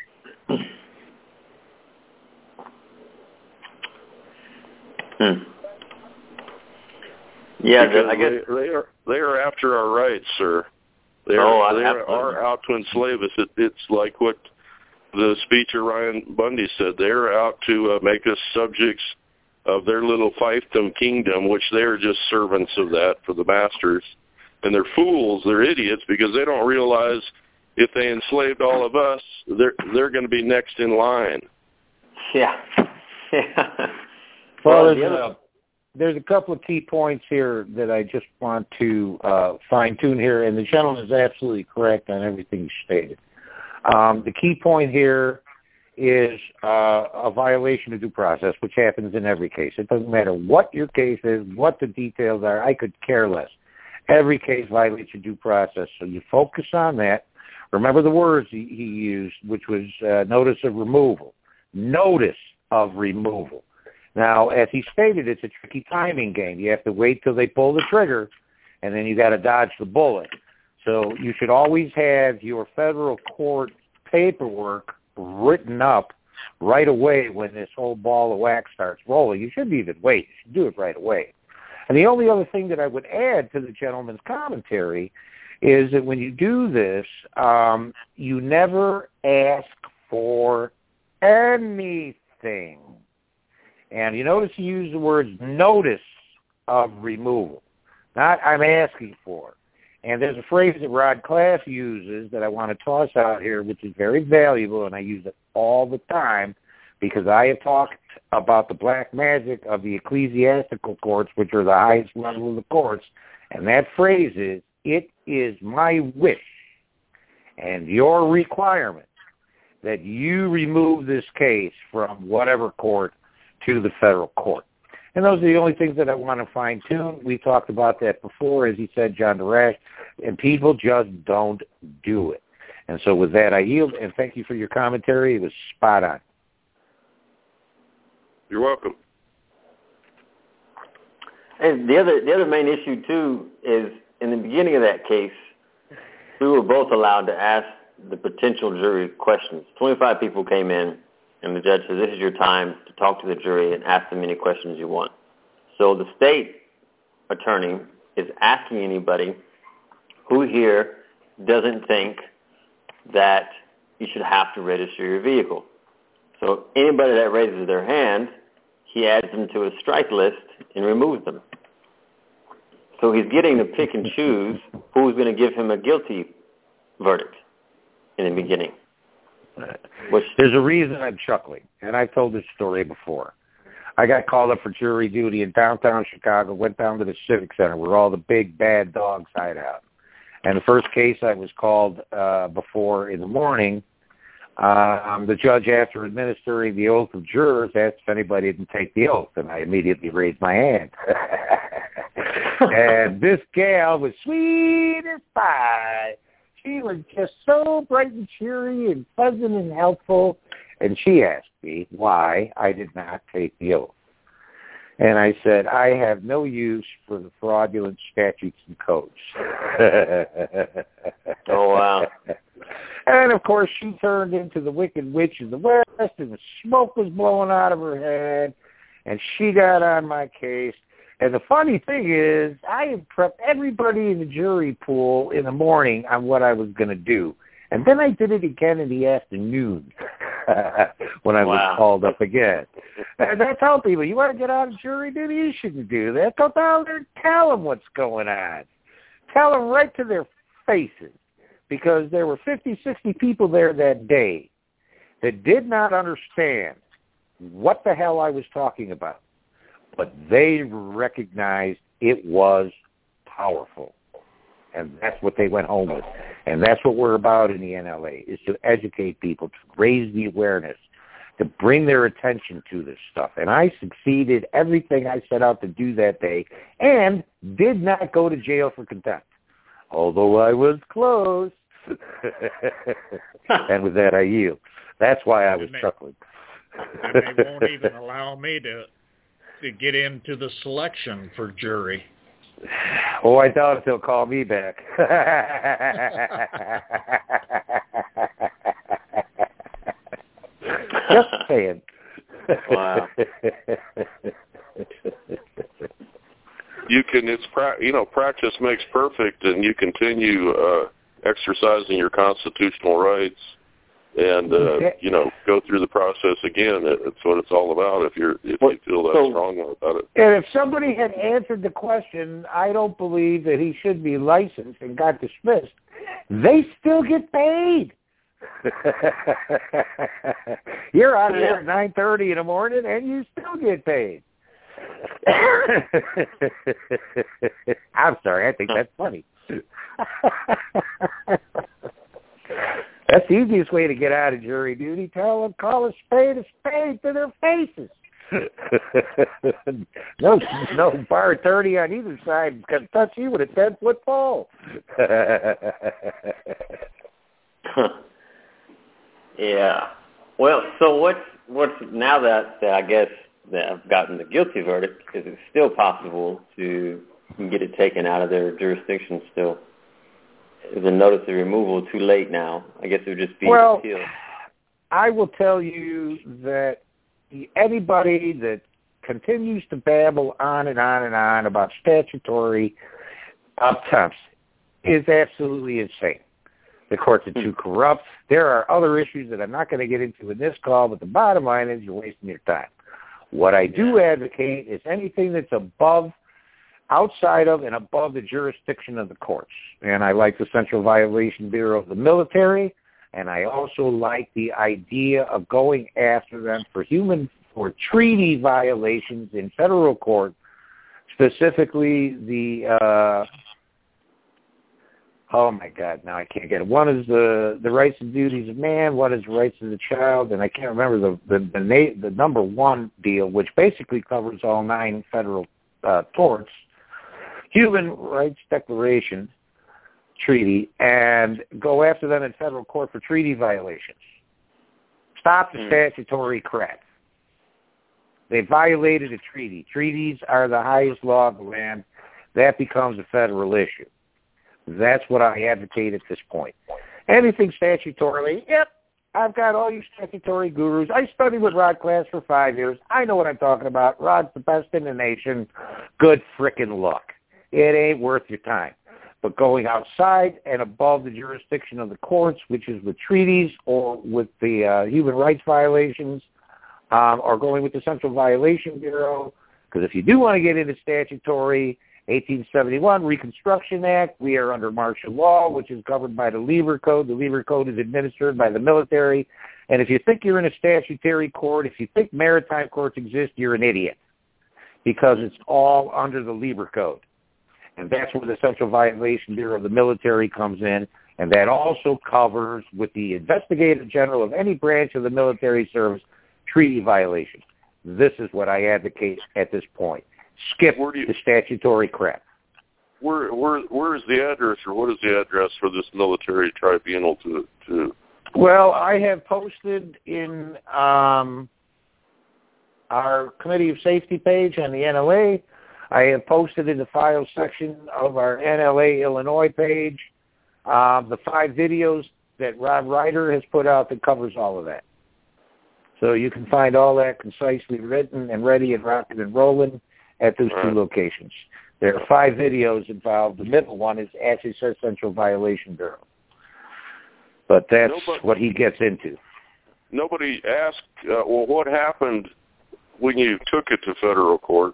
Hmm. Yeah, Because I guess they, they are they are after our rights, sir. They are, oh, they are out to enslave us. It, it's like what the speech of Ryan Bundy said. They're out to uh, make us subjects of their little fiefdom kingdom, which they're just servants of that for the masters. And they're fools, they're idiots, because they don't realize if they enslaved all of us, they're they're going to be next in line. Yeah. yeah. Well, there's a, there's a couple of key points here that I just want to uh, fine-tune here, and the gentleman is absolutely correct on everything he stated. Um, the key point here is uh, a violation of due process, which happens in every case. It doesn't matter what your case is, what the details are. I could care less. Every case violates your due process, so you focus on that. Remember the words he, he used, which was uh, notice of removal. Notice of removal. Now, as he stated, it's a tricky timing game. You have to wait till they pull the trigger, and then you got to dodge the bullet. So you should always have your federal court paperwork written up right away when this whole ball of wax starts rolling. You shouldn't even wait. You should do it right away. And the only other thing that I would add to the gentleman's commentary is that when you do this, um, you never ask for anything. And you notice he used the words notice of removal, not I'm asking for. And there's a phrase that Rod Class uses that I want to toss out here, which is very valuable, and I use it all the time because I have talked about the black magic of the ecclesiastical courts, which are the highest level of the courts. And that phrase is, it is my wish and your requirement that you remove this case from whatever court to the federal court. And those are the only things that I want to fine-tune. We talked about that before, as he said, John DeRash, and people just don't do it. And so with that, I yield, and thank you for your commentary. It was spot on. You're welcome. And the other the other main issue, too, is in the beginning of that case, we were both allowed to ask the potential jury questions. twenty-five people came in, and the judge said, this is your time to talk to the jury and ask them any questions you want. So the state attorney is asking anybody who here doesn't think that you should have to register your vehicle. So anybody that raises their hand, he adds them to a strike list and removes them. So he's getting to pick and choose who's going to give him a guilty verdict in the beginning. Which, there's a reason I'm chuckling, and I've told this story before. I got called up for jury duty in downtown Chicago, went down to the Civic Center where all the big bad dogs hide out. And the first case I was called uh, before in the morning, um, the judge, after administering the oath of jurors, asked if anybody didn't take the oath, and I immediately raised my hand. And this gal was sweet as pie. She was just so bright and cheery and pleasant and helpful, and she asked me why I did not take the oath. And I said, I have no use for the fraudulent statutes and codes. Oh, wow. And, of course, she turned into the Wicked Witch of the West, and the smoke was blowing out of her head, and she got on my case, And the funny thing is, I had prepped everybody in the jury pool in the morning on what I was going to do. And then I did it again in the afternoon when I wow. was called up again. And I tell people, you want to get out of jury duty? You shouldn't do that. Go down there and tell them what's going on. Tell them right to their faces. Because there were fifty, sixty people there that day that did not understand what the hell I was talking about. But they recognized it was powerful. And that's what they went home with. And that's what we're about in the N L A, is to educate people, to raise the awareness, to bring their attention to this stuff. And I succeeded everything I set out to do that day and did not go to jail for contempt, although I was close. And with that, I yield. That's why I was and they, chuckling. And they won't even allow me to to get into the selection for jury. Oh, I doubt if they'll call me back. Just saying. Wow. You can, it's, you know, practice makes perfect, and you continue uh, exercising your constitutional rights and, uh, you know, go through the process again. That's what it's all about if you're if you feel that so, strongly about it. And if somebody had answered the question, I don't believe that he should be licensed and got dismissed, they still get paid. You're out here at nine thirty in the morning, and you still get paid. I'm sorry, I think that's funny. That's the easiest way to get out of jury duty. Tell them, call a spade a spade to their faces. no, no bar attorney on either side can touch you with a ten-foot pole. Yeah. Well, so what's what's now that, that I guess that I've gotten the guilty verdict, is it still possible to get it taken out of their jurisdiction still? Is a notice of removal too late now? I guess it would just be well, appealed. I will tell you that anybody that continues to babble on and on and on about statutory attempts is absolutely insane. The courts are too corrupt. There are other issues that I'm not going to get into in this call, but the bottom line is you're wasting your time. What I do advocate is anything that's above, outside of and above the jurisdiction of the courts. And I like the Central Violation Bureau of the military, and I also like the idea of going after them for human, for treaty violations in federal court, specifically the, uh, oh my God, now I can't get it. One is the, the rights and duties of man, one is rights of the child, and I can't remember the, the, the, na- the number one deal, which basically covers all nine federal uh, torts. Human Rights Declaration treaty, and go after them in federal court for treaty violations. Stop the mm. statutory crap. They violated a treaty. Treaties are the highest law of the land. That becomes a federal issue. That's what I advocate at this point. Anything statutorily, yep, I've got all you statutory gurus. I studied with Rod Class for five years. I know what I'm talking about. Rod's the best in the nation. Good frickin' luck. It ain't worth your time. But going outside and above the jurisdiction of the courts, which is with treaties or with the uh, human rights violations, um, or going with the Central Violation Bureau, because if you do want to get into statutory, eighteen seventy-one Reconstruction Act, we are under martial law, which is governed by the Lieber Code. The Lieber Code is administered by the military. And if you think you're in a statutory court, if you think maritime courts exist, you're an idiot, because it's all under the Lieber Code. And that's where the Central Violation Bureau of the military comes in, and that also covers, with the Investigator General of any branch of the military service, treaty violations. This is what I advocate at this point. Skip you, the statutory crap. Where, where, where is the address, or what is the address for this military tribunal to? to... Well, I have posted in um, our Committee of Safety page on the N L A. I have posted in the files section of our N L A Illinois page uh, the five videos that Rob Ryder has put out that covers all of that. So you can find all that concisely written and ready and rocking and rolling. at those Right. two locations. There are five videos involved. The middle one is actually says Central Violation Bureau. But that's Nobody, what he gets into. Nobody asked, uh, well, what happened when you took it to federal court?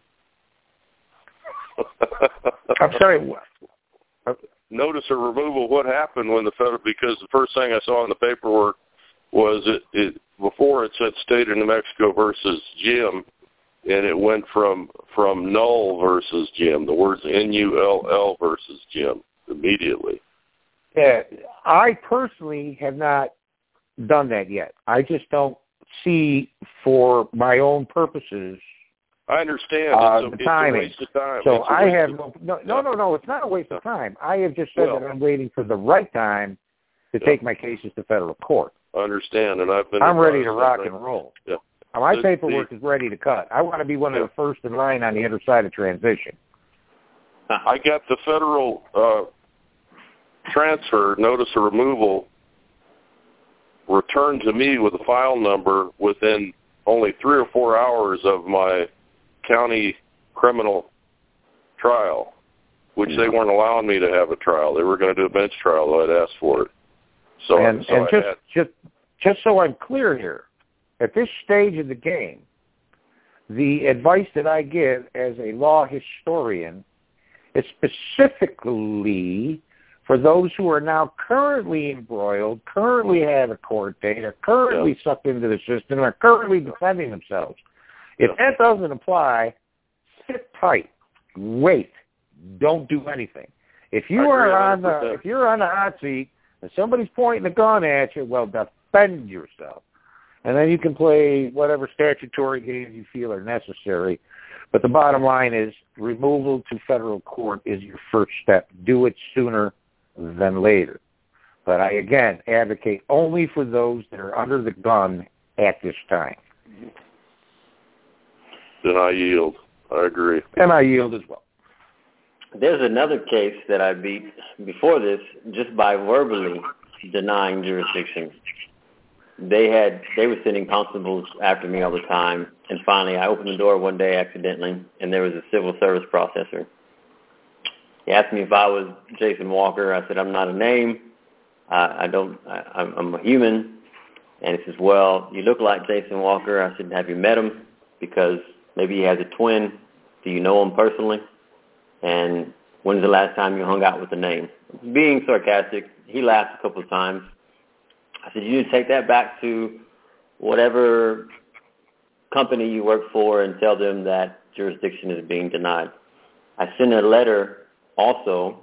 I'm sorry. Notice of removal, what happened when the federal, because the first thing I saw in the paperwork was it, it before it said State of New Mexico versus Jim, and it went from from null versus Jim, the words N U L L versus Jim immediately. Yeah, I personally have not done that yet. I just don't see, for my own purposes, I understand. Uh, it's, a, the timing. it's a waste of time. So It's a I waste have of, no, no, no, no, no. It's not a waste of time. I have just said Well, that I'm waiting for the right time to yeah. take my cases to federal court. I understand, and I've been. I'm ready to advised rock that. and roll. Yeah. My The- paperwork the- is ready to cut. I want to be one of Yeah. the first in line on the other side of transition. I got the federal uh, transfer notice of removal returned to me with a file number within only three or four hours of my county criminal trial, which they weren't allowing me to have a trial. They were going to do a bench trial, though I'd asked for it. So, and so and I just had, just just so I'm clear here, at this stage of the game, the advice that I give as a law historian is specifically for those who are now currently embroiled, currently have a court date, are currently yeah. sucked into the system, are currently defending themselves. If yeah. that doesn't apply, sit tight, wait, don't do anything. If you are on the if you're on the hot seat and somebody's pointing a gun at you, well, defend yourself. And then you can play whatever statutory games you feel are necessary. But the bottom line is removal to federal court is your first step. Do it sooner than later. But I, again, advocate only for those that are under the gun at this time. Then I yield. I agree. And I yield as well. There's another case that I beat before this just by verbally denying jurisdiction. They had they were sending constables after me all the time, and finally I opened the door one day accidentally, and there was a civil service processor. He asked me if I was Jason Walker. I said I'm not a name. I, I don't. I, I'm a human. And he says, "Well, you look like Jason Walker." I said, "Have you met him? Because maybe he has a twin. Do you know him personally? And when's the last time you hung out with the name?" Being sarcastic, he laughed a couple of times. I said, "You need to take that back to whatever company you work for and tell them that jurisdiction is being denied." I sent a letter also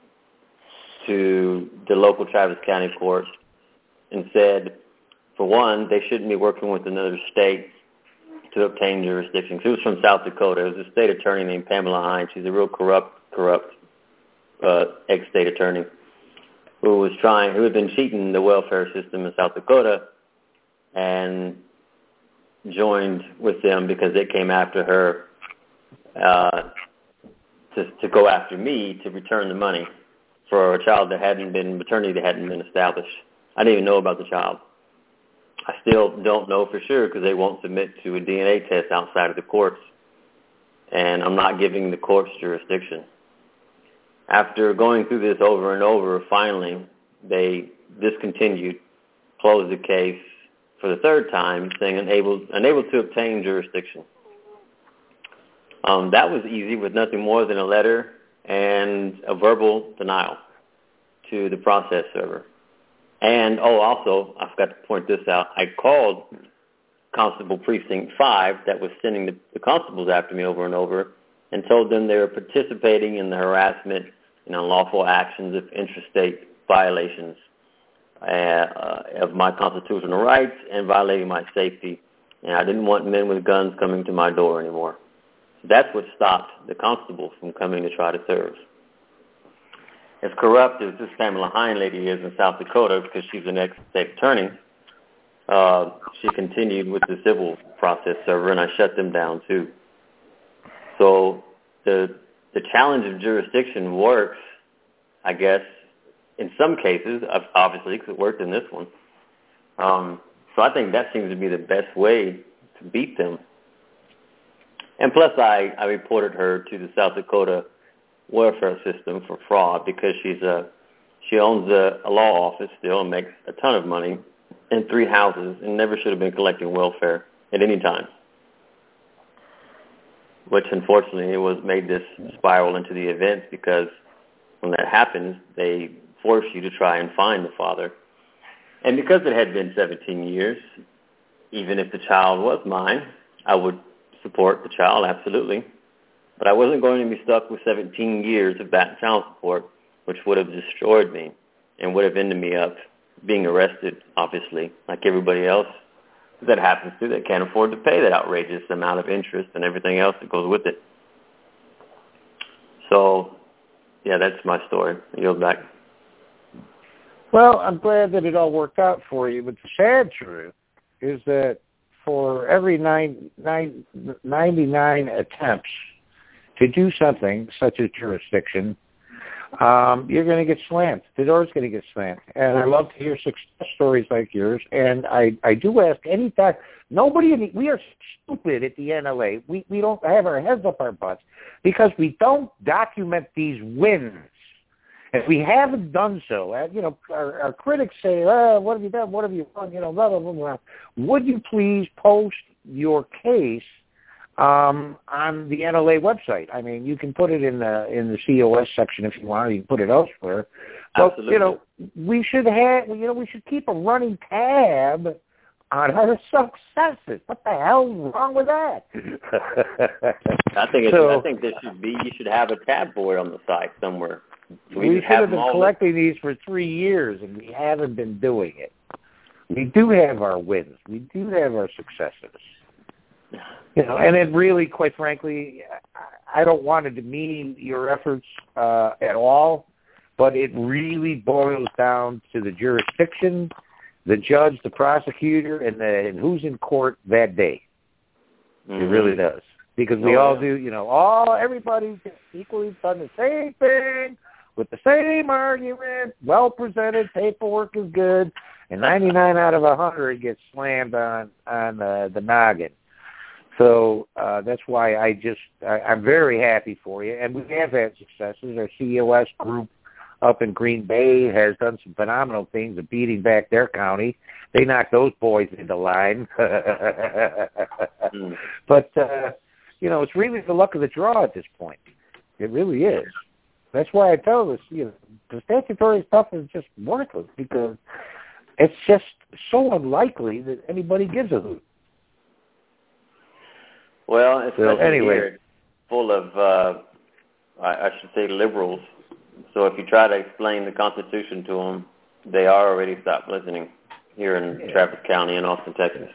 to the local Travis County court and said, for one, they shouldn't be working with another state to obtain jurisdiction. She was from South Dakota. It was a state attorney named Pamela Hines. She's a real corrupt, corrupt uh, ex-state attorney who was trying, who had been cheating the welfare system in South Dakota and joined with them because they came after her uh, to, to go after me to return the money for a child that hadn't been, maternity that hadn't been established. I didn't even know about the child. I still don't know for sure because they won't submit to a D N A test outside of the courts, and I'm not giving the courts jurisdiction. After going through this over and over, finally, they discontinued, closed the case for the third time, saying unable, unable to obtain jurisdiction. Um, that was easy with nothing more than a letter and a verbal denial to the process server. And, oh, also, I forgot to point this out, I called Constable Precinct five that was sending the, the constables after me over and over and told them they were participating in the harassment and unlawful actions of interstate violations uh, uh, of my constitutional rights and violating my safety. And I didn't want men with guns coming to my door anymore. That's what stopped the constables from coming to try to serve. As corrupt as this Pamela Hine lady is in South Dakota, because she's an ex-state attorney, uh, she continued with the civil process server, and I shut them down too. So the the challenge of jurisdiction works, I guess, in some cases, obviously, because it worked in this one. Um, so I think that seems to be the best way to beat them. And plus, I, I reported her to the South Dakota welfare system for fraud because she's a she owns a, a law office still and makes a ton of money in three houses and never should have been collecting welfare at any time. Which unfortunately it was made this spiral into the events because when that happens, they force you to try and find the father. And because it had been seventeen years, even if the child was mine, I would support the child, absolutely. But I wasn't going to be stuck with seventeen years of back child support, which would have destroyed me and would have ended me up being arrested, obviously, like everybody else that happens to that can't afford to pay that outrageous amount of interest and everything else that goes with it. So, yeah, that's my story. I yield back. Well, I'm glad that it all worked out for you, but the sad truth is that for every nine, nine, ninety-nine attempts to do something such as jurisdiction, um, you're going to get slammed. The door's going to get slammed. And I love to hear success stories like yours. And I, I do ask any time, nobody, in the, we are stupid at the N L A. We, we don't have our heads up our butts because we don't document these wins. And we haven't done so. Uh, you know, our, our critics say, oh, what have you done? What have you done? You know, blah, blah, blah, blah. Would you please post your case um, on the N L A website? I mean, you can put it in the in the C O S section if you want, or you can put it elsewhere. But, Absolutely. you know, we should have, you know, we should keep a running tab on our successes. What the hell is wrong with that? I think it's, so, I think there should be, you should have a tab for it on the site somewhere. We, we should have, have been collecting these for three years, and we haven't been doing it. We do have our wins. We do have our successes. You know, and it really, quite frankly, I don't want to demean your efforts uh, at all, but it really boils down to the jurisdiction, the judge, the prosecutor, and, the, and who's in court that day. Mm-hmm. It really does. Because we oh, all yeah. do, you know, all everybody's equally done the same thing with the same argument, well presented, paperwork is good, and ninety-nine out of one hundred gets slammed on on uh, the noggin. So uh, that's why I just I, I'm very happy for you, and we have had successes. Our C O S group up in Green Bay has done some phenomenal things of beating back their county. They knocked those boys into line. mm. But uh, you know, it's really the luck of the draw at this point. It really is. That's why I tell this, you know, the statutory stuff is just worthless because it's just so unlikely that anybody gives a hoot. Well, especially so anyway. here, full of, uh, I, I should say, liberals. So if you try to explain the Constitution to them, they are already stopped listening here in yeah. Travis County in Austin, Texas.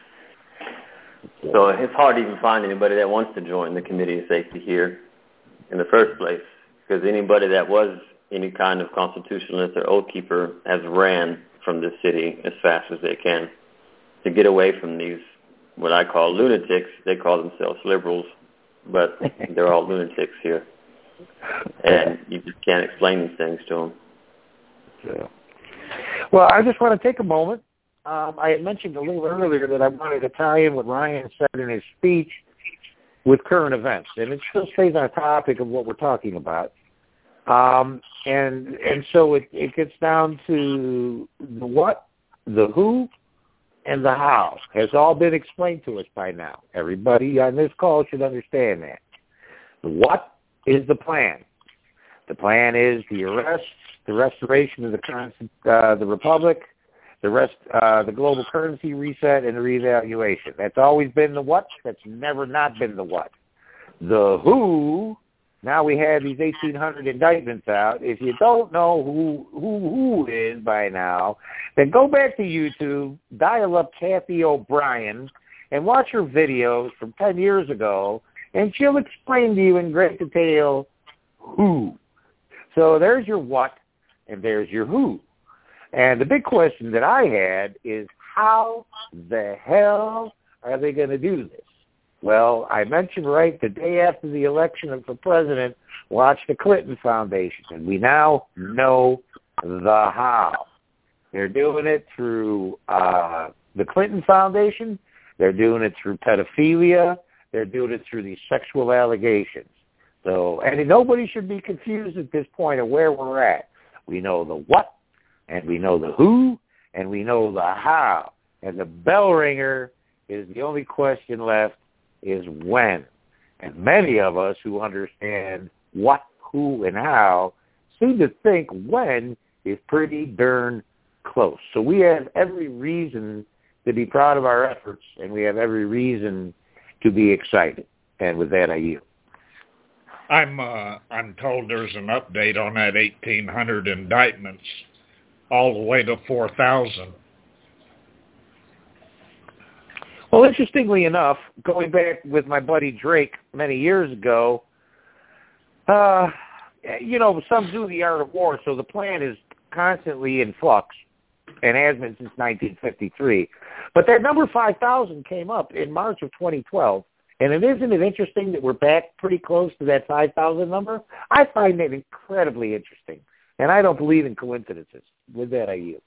So it's hard to even find anybody that wants to join the Committee of Safety here in the first place, because anybody that was any kind of constitutionalist or oath keeper has ran from this city as fast as they can to get away from these, what I call lunatics. They call themselves liberals, but they're all lunatics here. And you just can't explain these things to them. So, well, I just want to take a moment. Um, I had mentioned a little earlier that I wanted to tie in what Ryan said in his speech with current events, and it still stays on topic of what we're talking about. Um, and and so it, it gets down to the what, the who, and the how has all been explained to us by now. Everybody on this call should understand that. The what is the plan. The plan is the arrest, the restoration of the uh, the republic, the rest, uh, the global currency reset, and the reevaluation. That's always been the what. That's never not been the what. The who. Now we have these eighteen hundred indictments out. If you don't know who who who is by now, then go back to YouTube, dial up Kathy O'Brien, and watch her videos from ten years ago, and she'll explain to you in great detail who. So there's your what, and there's your who. And the big question that I had is, how the hell are they going to do this? Well, I mentioned right the day after the election for president, watch the Clinton Foundation, and we now know the how. They're doing it through uh, the Clinton Foundation. They're doing it through pedophilia. They're doing it through these sexual allegations. So, and nobody should be confused at this point of where we're at. We know the what, and we know the who, and we know the how. And the bell ringer is the only question left is when. And many of us who understand what, who, and how seem to think when is pretty darn close. So we have every reason to be proud of our efforts, and we have every reason to be excited. And with that, I yield. I'm uh, I'm told there's an update on that eighteen hundred indictments, all the way to four thousand. Well, interestingly enough, going back with my buddy Drake many years ago, uh, you know, some do the art of war, so the plan is constantly in flux and has been since nineteen fifty-three. But that number five thousand came up in March of twenty twelve. And it isn't it interesting that we're back pretty close to that five thousand number? I find that incredibly interesting. And I don't believe in coincidences. With that, I yield.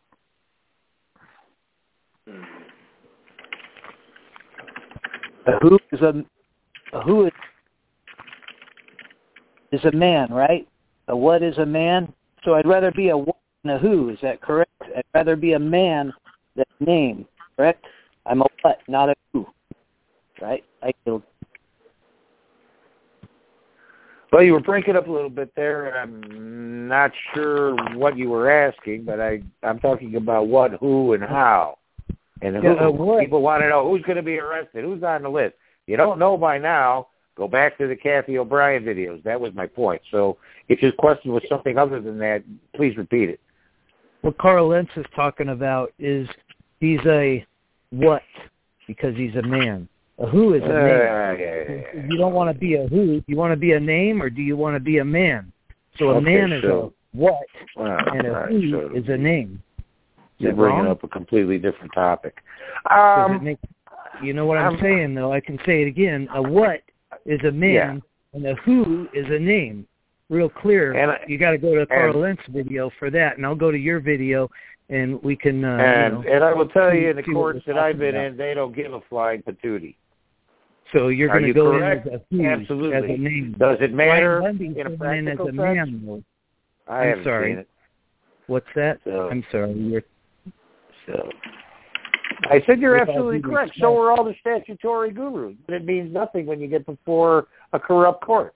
A who is a, a who is, is a man, right? A what is a man? So I'd rather be a what than a who. Is that correct? I'd rather be a man than a name, correct? I'm a what, not a who. Right? I feel. Well, you were breaking up a little bit there. I'm not sure what you were asking, but I, I'm talking about what, who, and how. And Yeah, who, uh, what? people want to know who's going to be arrested, who's on the list. You don't know by now, go back to the Kathy O'Brien videos. That was my point. So if your question was something other than that, please repeat it. What Carl Lentz is talking about is he's a what because he's a man. A who is a Uh, name. yeah, yeah, yeah. You don't want to be a who. You want to be a name, or do you want to be a man? So a Okay, man is so- a what, Well, and a right, who so is a name. Is You're that bringing wrong? up a completely different topic. Does it Um, make, you know what I'm um, saying, though? I can say it again. A what is a man, and a who is a name. Real clear. And I- you got to go to Carl and- Lentz video for that, and I'll go to your video, and we can. Uh, and you know, and I will tell you, in the see what courts we're that I've talking been about. in, they don't give a flying patootie. So you're Are going to you go correct? in as a who, Absolutely. as a name. Does it matter Ryan Bundy's in a going in as practical a sense? man, though. I I'm haven't sorry. seen it. What's that? So, I'm sorry. You're, so. I said you're With all absolutely due correct. respect. So are all the statutory gurus. But it means nothing when you get before a corrupt court.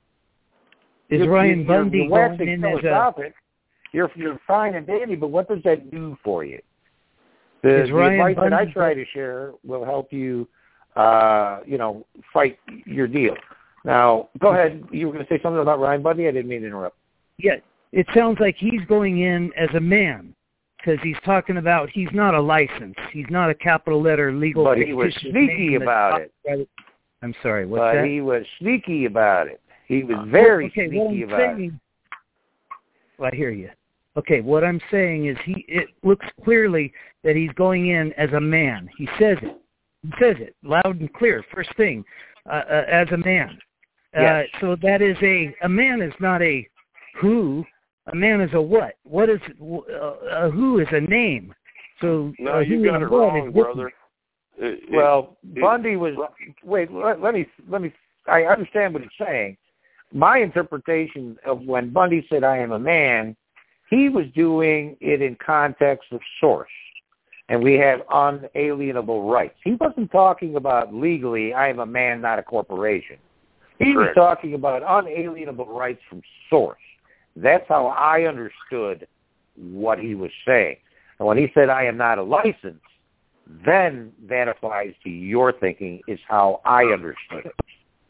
is You're- Ryan you're, Bundy you're going waxing in as a? philosophic. You're you're fine and dandy, but what does that do for you? The, Is the Ryan advice that I Bundy- try to share will help you, uh, you know, fight your deal. Now, go ahead. You were going to say something about Ryan Bundy? I didn't mean to interrupt. Yeah, it sounds like he's going in as a man because he's talking about he's not a license. He's not a capital letter legal. But he was fictitious sneaky name about that's- it. I'm sorry. What's But that? he was sneaky about it. He was very okay, what sneaky I'm about it. saying, well, I hear you. Okay, what I'm saying is he. It looks clearly that he's going in as a man. He says it. He says it loud and clear. First thing, uh, uh, as a man. Yes. Uh, so that is a a man is not a who. A man is a what? What is uh, a who is a name? So No, a you who got and it a what wrong, is brother. different. It- it- Well, it- Bundy was. Wait, let, let me. Let me. I understand what he's saying. My interpretation of when Bundy said, "I am a man," he was doing it in context of source, and we have unalienable rights. He wasn't talking about legally, "I am a man, not a corporation." He Correct. was talking about unalienable rights from source. That's how I understood what he was saying. And when he said, "I am not a license," then that applies to your thinking, is how I understood it.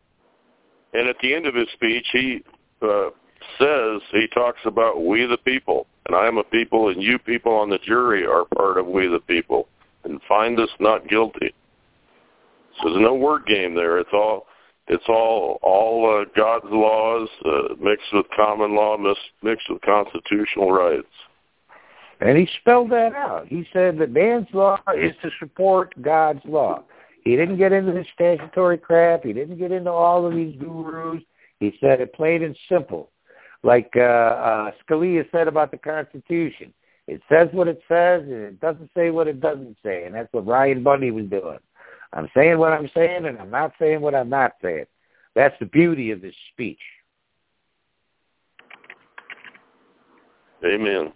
And at the end of his speech, he uh, says, he talks about we the people, and I am a people, and you people on the jury are part of we the people, and find us not guilty. So there's no word game there. It's all it's all all uh, God's laws uh, mixed with common law, mis- mixed with constitutional rights. And he spelled that out. He said that man's law is to support God's law. He didn't get into this statutory crap. He didn't get into all of these gurus. He said it plain and simple. Like uh, uh, Scalia said about the Constitution. It says what it says, and it doesn't say what it doesn't say. And that's what Ryan Bundy was doing. I'm saying what I'm saying, and I'm not saying what I'm not saying. That's the beauty of this speech. Amen.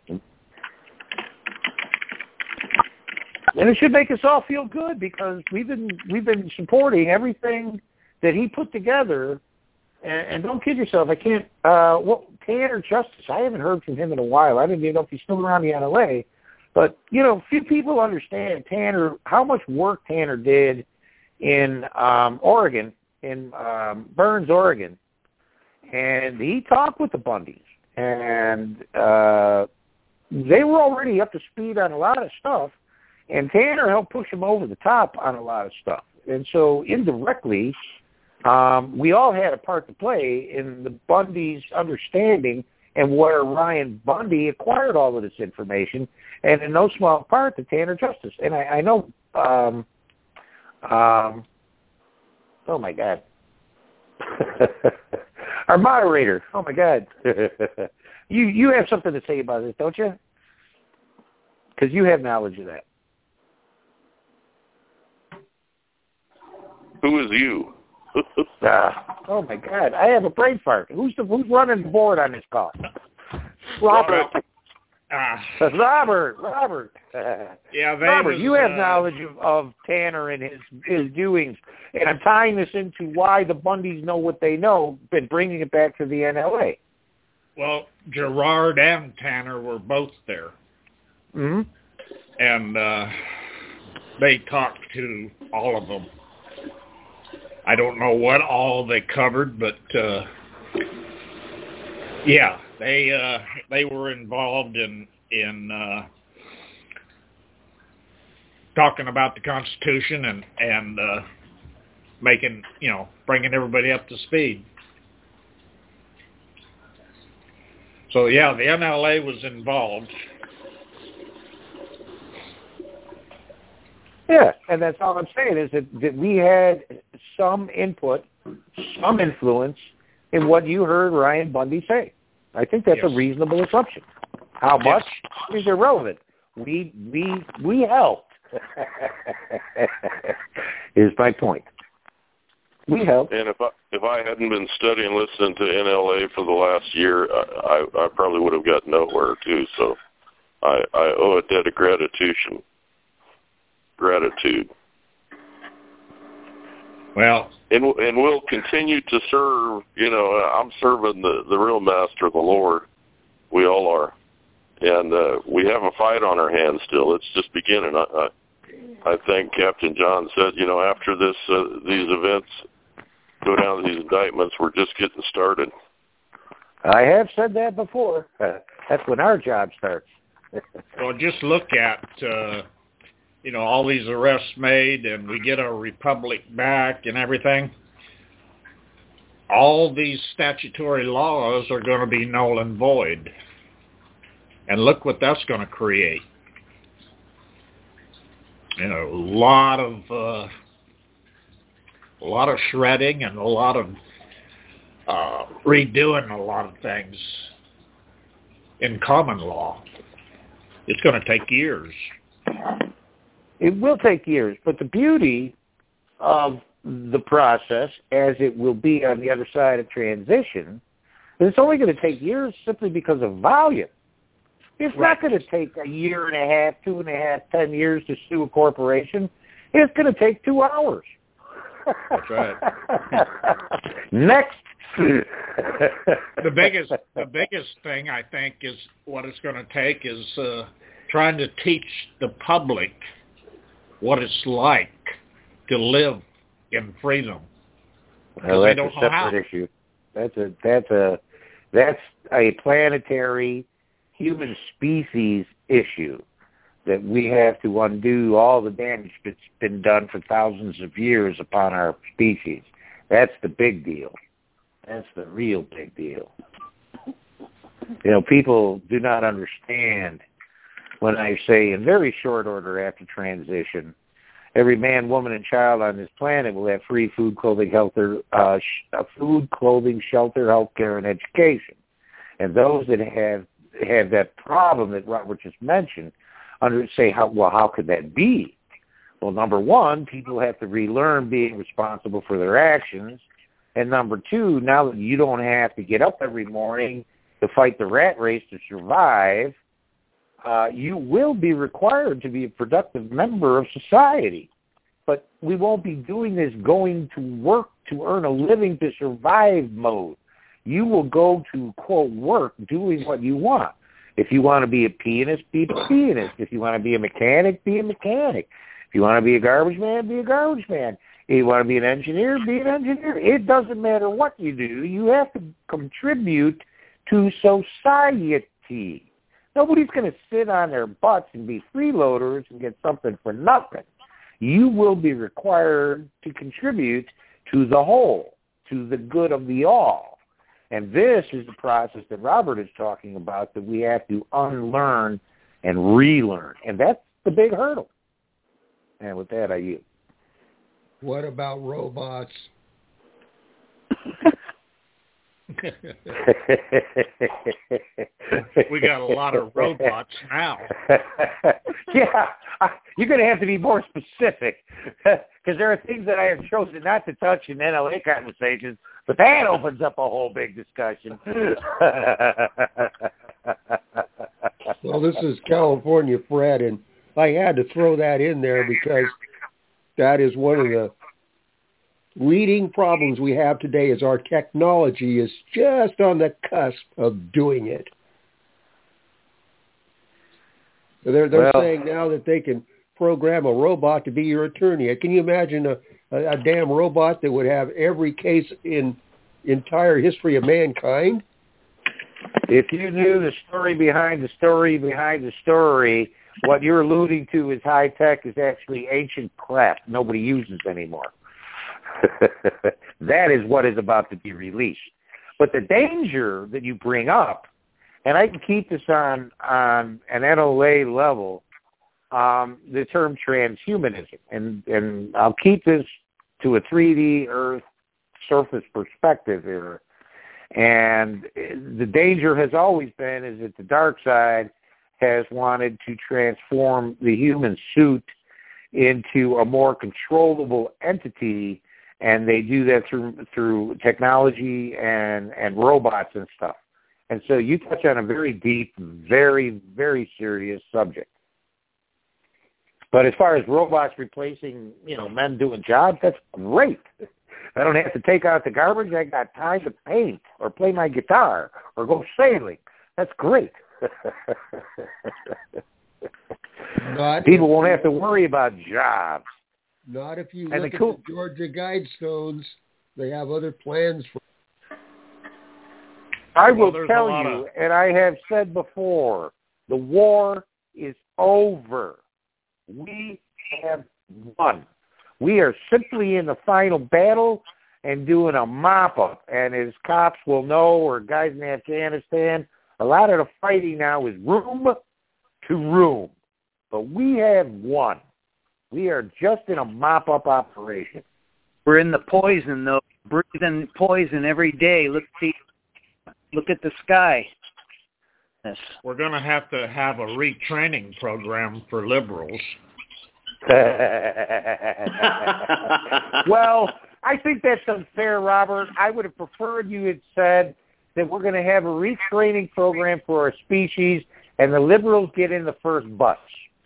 And it should make us all feel good because we've been we've been supporting everything that he put together. And, and don't kid yourself, I can't. Uh, what Tanner Justice? I haven't heard from him in a while. I didn't even know if he's still around the N L A. But you know, few people understand Tanner, how much work Tanner did in um, Oregon, in um, Burns, Oregon, and he talked with the Bundys, and uh, they were already up to speed on a lot of stuff. And Tanner helped push him over the top on a lot of stuff. And so indirectly, um, we all had a part to play in the Bundy's understanding and where Ryan Bundy acquired all of this information, and in no small part to Tanner Justice. And I, I know, um, um, oh, my God. Our moderator, oh, my God. you, you have something to say about this, don't you? Because you have knowledge of that. Who is you? uh, oh my God! I have a brain fart. Who's the who's running the board on this call? Robert. Uh, Robert. Robert. Yeah, they Robert. was, you have uh, knowledge of, of Tanner and his his doings, and I'm tying this into why the Bundys know what they know, but bringing it back to the N L A. Well, Gerard and Tanner were both there, Mm-hmm. and uh, they talked to all of them. I don't know what all they covered, but uh, yeah, they uh, they were involved in in uh, talking about the Constitution and and uh, making you know bringing everybody up to speed. So yeah, the N L A was involved. Yeah, and that's all I'm saying is that, that we had some input, some influence in what you heard Ryan Bundy say. I think that's Yes. a reasonable assumption. How Yes. much is irrelevant. We we we helped. Is my point. We helped. And if I if I hadn't been studying, listening to N L A for the last year, I I, I probably would have got nowhere too. So I I owe a debt of gratitude. Gratitude. Well, And and we'll continue to serve. You know, I'm serving the the real master, the Lord. We all are, and uh, we have a fight on our hands still. It's just beginning. I I, I think Captain John said, you know, after this uh, these events go down to these indictments, we're just getting started. I have said that before. Uh, that's when our job starts. well, just look at uh, you know all these arrests made, and we get our republic back and everything. All these statutory laws are going to be null and void, and look what that's going to create. You know, a lot of uh, a lot of shredding and a lot of uh, redoing a lot of things in common law. It's going to take years. It will take years, but the beauty of the process, as it will be on the other side of transition, is it's only going to take years simply because of volume. It's Right. not going to take a year and a half, two and a half, ten years to sue a corporation. It's going to take two hours. That's right. Next. the biggest the biggest thing I think is what it's going to take is uh, trying to teach the public what it's like to live in freedom. Well, they that's don't a know separate how. issue. That's a that's a that's a planetary human species issue that we have to undo all the damage that's been done for thousands of years upon our species. That's the big deal. That's the real big deal. You know, people do not understand when I say in very short order after transition, every man, woman, and child on this planet will have free food, clothing, shelter, uh, sh- food, clothing, shelter, health care, and education. And those that have have that problem that Robert just mentioned, under say, how well, how could that be? Well, number one, people have to relearn being responsible for their actions. And number two, now that you don't have to get up every morning to fight the rat race to survive, uh, you will be required to be a productive member of society. But we won't be doing this going to work to earn a living to survive mode. You will go to, quote, work doing what you want. If you want to be a pianist, be a pianist. If you want to be a mechanic, be a mechanic. If you want to be a garbage man, be a garbage man. If you want to be an engineer, be an engineer. It doesn't matter what you do. You have to contribute to society. Nobody's going to sit on their butts and be freeloaders and get something for nothing. You will be required to contribute to the whole, to the good of the all. And this is the process that Robert is talking about, that we have to unlearn and relearn. And that's the big hurdle. And with that, I yield. What about robots? We got a lot of robots now. Yeah, you're going to have to be more specific, because there are things that I have chosen not to touch in N L A conversations, but that opens up a whole big discussion. Well, this is California Fred, and I had to throw that in there because that is one of the leading problems we have today, is our technology is just on the cusp of doing it. They're, they're well, saying now that they can program a robot to be your attorney. Can you imagine a, a, a damn robot that would have every case in entire history of mankind? If you knew the story behind the story behind the story, what you're alluding to is high tech is actually ancient crap nobody uses anymore. That is what is about to be released. But the danger that you bring up, and I can keep this on, on an N L A level, um, the term transhumanism, and, and I'll keep this to a three D Earth surface perspective here. And the danger has always been is that the dark side has wanted to transform the human suit into a more controllable entity, and they do that through through technology and, and robots and stuff. And so you touch on a very deep, very, very serious subject. But as far as robots replacing, you know, men doing jobs, that's great. I don't have to take out the garbage. I got time to paint or play my guitar or go sailing. That's great. Not People won't have to worry about jobs. Not if you and look the at cool, the Georgia Guidestones. They have other plans for. I will well, tell you, of... and I have said before, the war is over. We have won. We are simply in the final battle and doing a mop-up. And as cops will know, or guys in Afghanistan, a lot of the fighting now is room to room. But we have won. We are just in a mop-up operation. We're in the poison, though. Breathing poison every day. Look, see, look at the sky. Yes. We're going to have to have a retraining program for liberals. Well, I think that's unfair, Robert. I would have preferred you had said that we're going to have a retraining program for our species, and the liberals get in the first bus.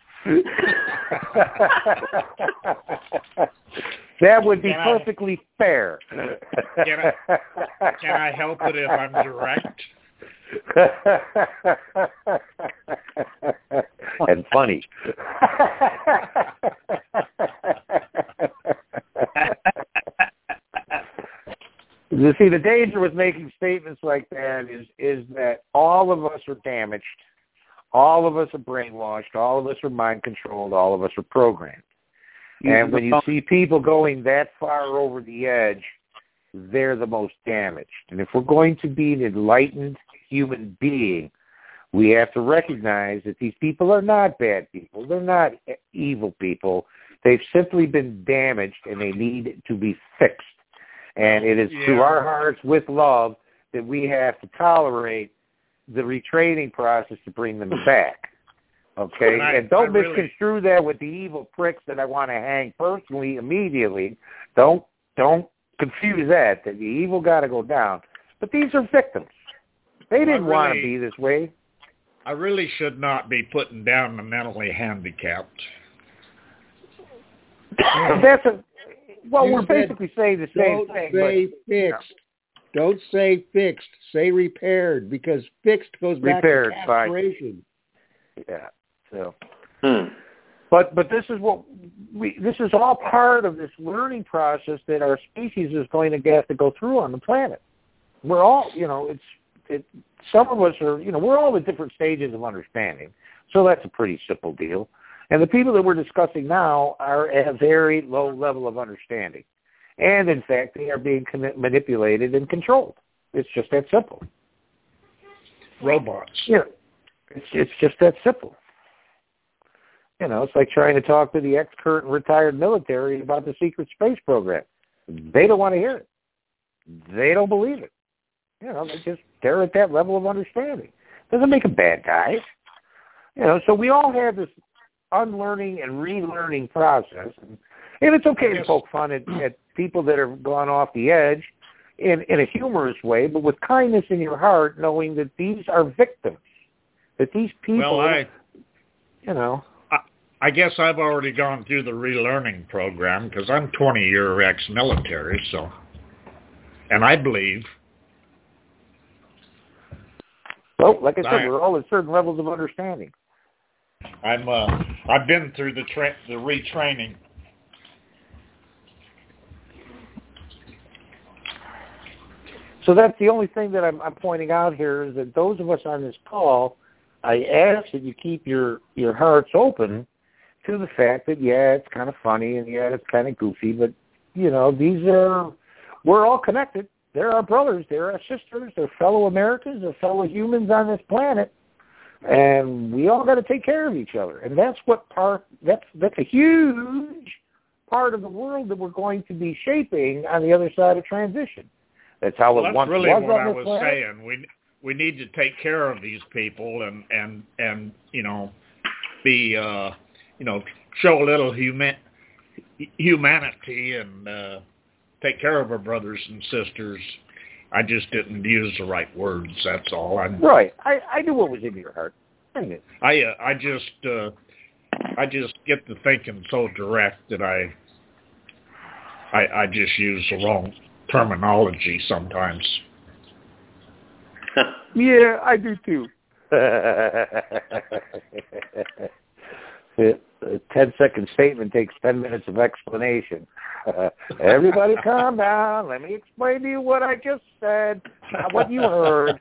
That would be can perfectly I, fair. Can I, can I help it if I'm direct? And funny. You see, the danger with making statements like that is is that all of us are damaged, all of us are brainwashed, all of us are mind controlled, all of us are programmed. And when you see people going that far over the edge, they're the most damaged. And if we're going to be an enlightened human being, we have to recognize that these people are not bad people. They're not evil people. They've simply been damaged, and they need to be fixed. And it is yeah. through our hearts with love that we have to tolerate the retraining process to bring them back. Okay, and, I, and don't I really, misconstrue that with the evil pricks that I want to hang personally immediately. Don't don't confuse that. That the evil got to go down. But these are victims. They didn't really, want to be this way. I really should not be putting down the mentally handicapped. That's a well. You we're said, basically saying the same don't thing. Say but, fixed. You know. Don't say fixed. Say repaired, because fixed goes back repaired, to castration. By, yeah. So. Hmm. But but this is what we. This is all part of this learning process that our species is going to have to go through on the planet. We're all, you know, it's it. Some of us are, you know, we're all at different stages of understanding. So that's a pretty simple deal. And the people that we're discussing now are at a very low level of understanding. And, in fact, they are being manipulated and controlled. It's just that simple. Robots. Yeah, it's, it's just that simple. You know, it's like trying to talk to the ex-current retired military about the secret space program. They don't want to hear it. They don't believe it. You know, they just, they're at that level of understanding. Doesn't make them bad guys. You know, so we all have this unlearning and relearning process. And, and it's okay to poke fun at, at people that have gone off the edge in, in a humorous way, but with kindness in your heart, knowing that these are victims, that these people, well, I, you know. I, I guess I've already gone through the relearning program because I'm twenty-year ex-military, so, and I believe. Well, like I said, I, we're all at certain levels of understanding. I'm, uh, I've been through the tra- the retraining. So that's the only thing that I'm, I'm pointing out here is that those of us on this call, I ask that you keep your, your hearts open to the fact that, yeah, it's kind of funny and, yeah, it's kind of goofy, but, you know, these are, we're all connected. They're our brothers. They're our sisters. They're fellow Americans. They're fellow humans on this planet. And we all got to take care of each other. And that's what part, that's, that's a huge part of the world that we're going to be shaping on the other side of transition. That's how well, it that's once really was what on I this was planet. saying. We we need to take care of these people and and and you know, be uh, you know, show a little human humanity and uh, take care of our brothers and sisters. I just didn't use the right words. That's all. I, right. I I knew what was in your heart. I knew. I uh, I just uh, I just get to thinking so direct that I I I just use the wrong terminology sometimes. Yeah, I do too. A ten-second statement takes ten minutes of explanation. Uh, everybody calm down. Let me explain to you what I just said, not what you heard.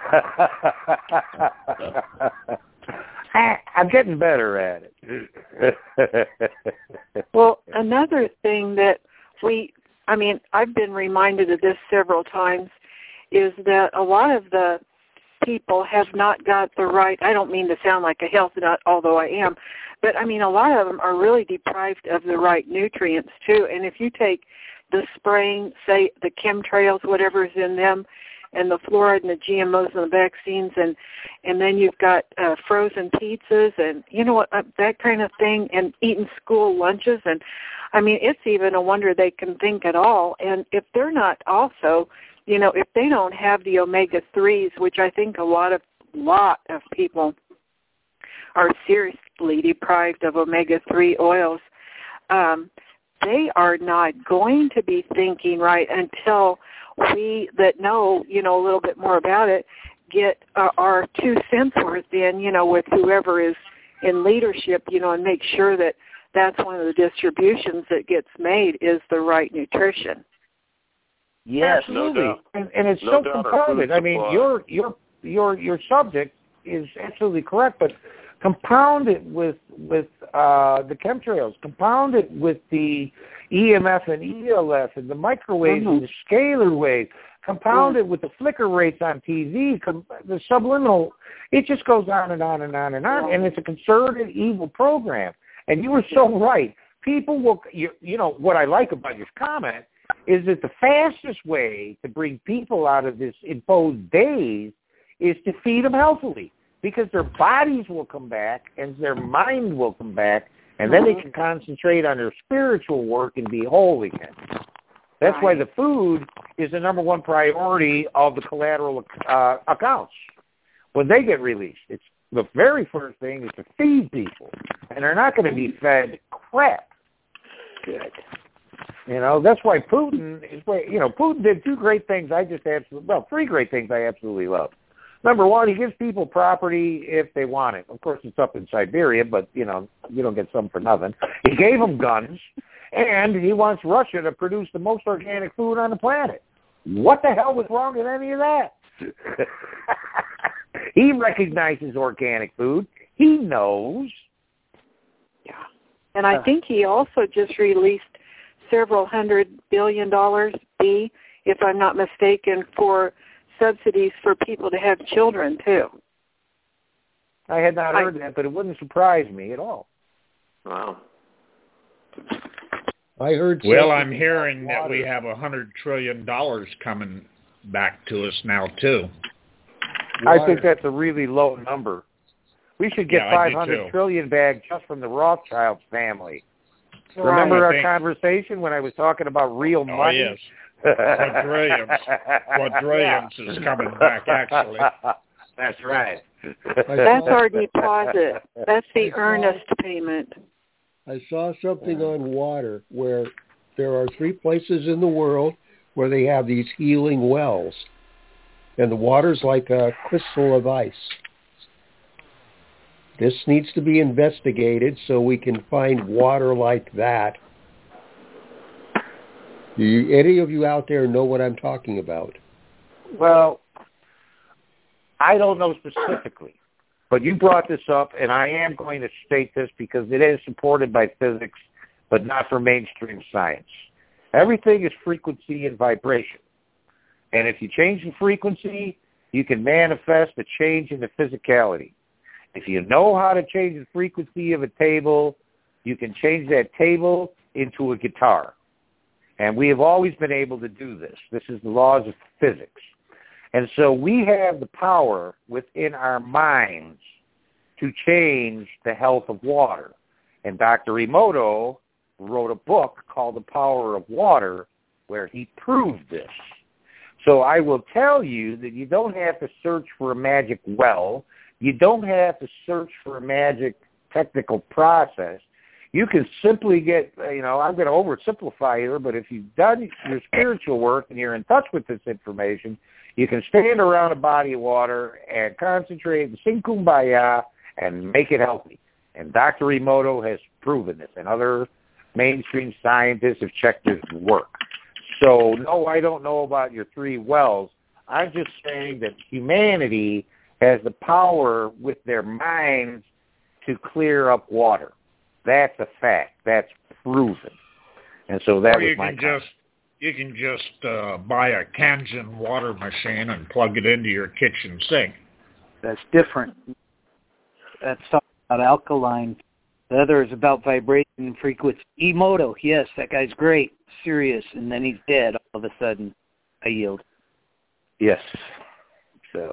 I, I'm getting better at it. Well, another thing that we, I mean, I've been reminded of this several times, is that a lot of the people have not got the right, I don't mean to sound like a health nut, although I am, but I mean a lot of them are really deprived of the right nutrients too. And if you take the spraying, say the chemtrails, whatever's in them, and the fluoride and the G M Os and the vaccines, and and then you've got uh, frozen pizzas and, you know what, uh, that kind of thing, and eating school lunches. And, I mean, it's even a wonder they can think at all. And if they're not also, you know, if they don't have the omega threes, which I think a lot of lot of people are seriously deprived of omega three oils, um, they are not going to be thinking right until we that know, you know, a little bit more about it, get uh, our two cents worth in, you know, with whoever is in leadership, you know, and make sure that that's one of the distributions that gets made is the right nutrition. Yes, absolutely, no and, and it's no so compounded. I mean, supply. your your your your subject is absolutely correct, but compound it with with uh, the chemtrails, compound it with the E M F and E L F and the microwaves Mm-hmm. and the scalar wave, compound mm-hmm. it with the flicker rates on T V, com- the subliminal. It just goes on and on and on and on, and it's a concerted evil program. And you were so right. People will, you, you know, what I like about your comment is that the fastest way to bring people out of this imposed daze is to feed them healthily. because their bodies will come back and their mind will come back, and then they can concentrate on their spiritual work and be whole again. That's why the food is the number one priority of the collateral uh, accounts. When they get released, it's the very first thing is to feed people, and they're not going to be fed crap. Good. You know, that's why Putin is, you know, Putin did two great things I just absolutely, well, three great things I absolutely love. Number one, he gives people property if they want it. Of course, it's up in Siberia, but, you know, you don't get some for nothing. He gave them guns, and he wants Russia to produce the most organic food on the planet. What the hell was wrong with any of that? He recognizes organic food. He knows. Yeah. And I think he also just released several hundred billion dollars, B, if I'm not mistaken, for subsidies for people to have children, too. I had not heard I, that, but it wouldn't surprise me at all. Wow. I heard. Well, I'm hearing that we have a hundred trillion dollars coming back to us now too. Water. I think that's a really low number. We should get yeah, five hundred trillion back just from the Rothschild family. Right. Remember our think... conversation when I was talking about real oh, money? Yes. Quadrillions. Quadrillions yeah. is coming back, actually. That's right. That's our deposit. That's the earnest payment. I saw something on water where there are three places in the world where they have these healing wells. And the water's like a crystal of ice. This needs to be investigated so we can find water like that. Do you, any of you out there know what I'm talking about? Well, I don't know specifically, but you brought this up, and I am going to state this because it is supported by physics, but not for mainstream science. Everything is frequency and vibration. And if you change the frequency, you can manifest a change in the physicality. If you know how to change the frequency of a table, you can change that table into a guitar. And we have always been able to do this. This is the laws of physics. And so we have the power within our minds to change the health of water. And Doctor Emoto wrote a book called The Power of Water where he proved this. So I will tell you that you don't have to search for a magic well. You don't have to search for a magic technical process. You can simply get, you know, I'm going to oversimplify here, but if you've done your spiritual work and you're in touch with this information, you can stand around a body of water and concentrate and sing Kumbaya and make it healthy. And Doctor Emoto has proven this, and other mainstream scientists have checked his work. So, no, I don't know about your three wells. I'm just saying that humanity has the power with their minds to clear up water. That's a fact. That's proven. And so that or was you my can comment. just you can just uh, buy a Kangen water machine and plug it into your kitchen sink. That's different. That's talking about alkaline. The other is about vibration and frequency. Emoto, yes, that guy's great, serious, and then he's dead all of a sudden. I yield. Yes. So,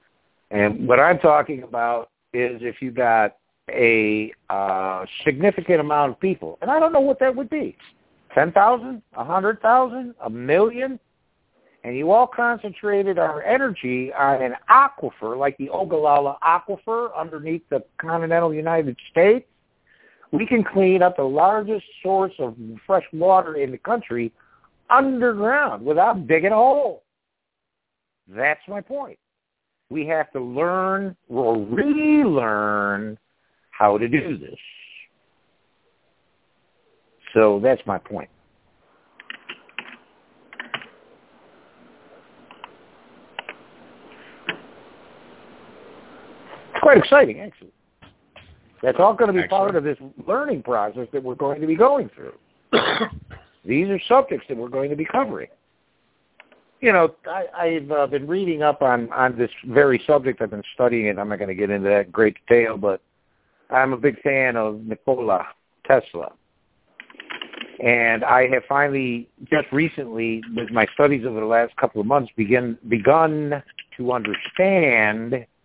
and what I'm talking about is if you got a uh, significant amount of people, and I don't know what that would be, ten thousand, one hundred thousand, a million, and you all concentrated our energy on an aquifer like the Ogallala Aquifer underneath the continental United States, we can clean up the largest source of fresh water in the country underground without digging a hole. That's my point. We have to learn or relearn how to do this. So that's my point. It's quite exciting, actually. That's all going to be Excellent. part of this learning process that we're going to be going through. These are subjects that we're going to be covering. You know, I, I've uh, been reading up on, on this very subject. I've been studying it. I'm not going to get into that in great detail, but I'm a big fan of Nikola Tesla. And I have finally, just recently, with my studies over the last couple of months, begin, begun to understand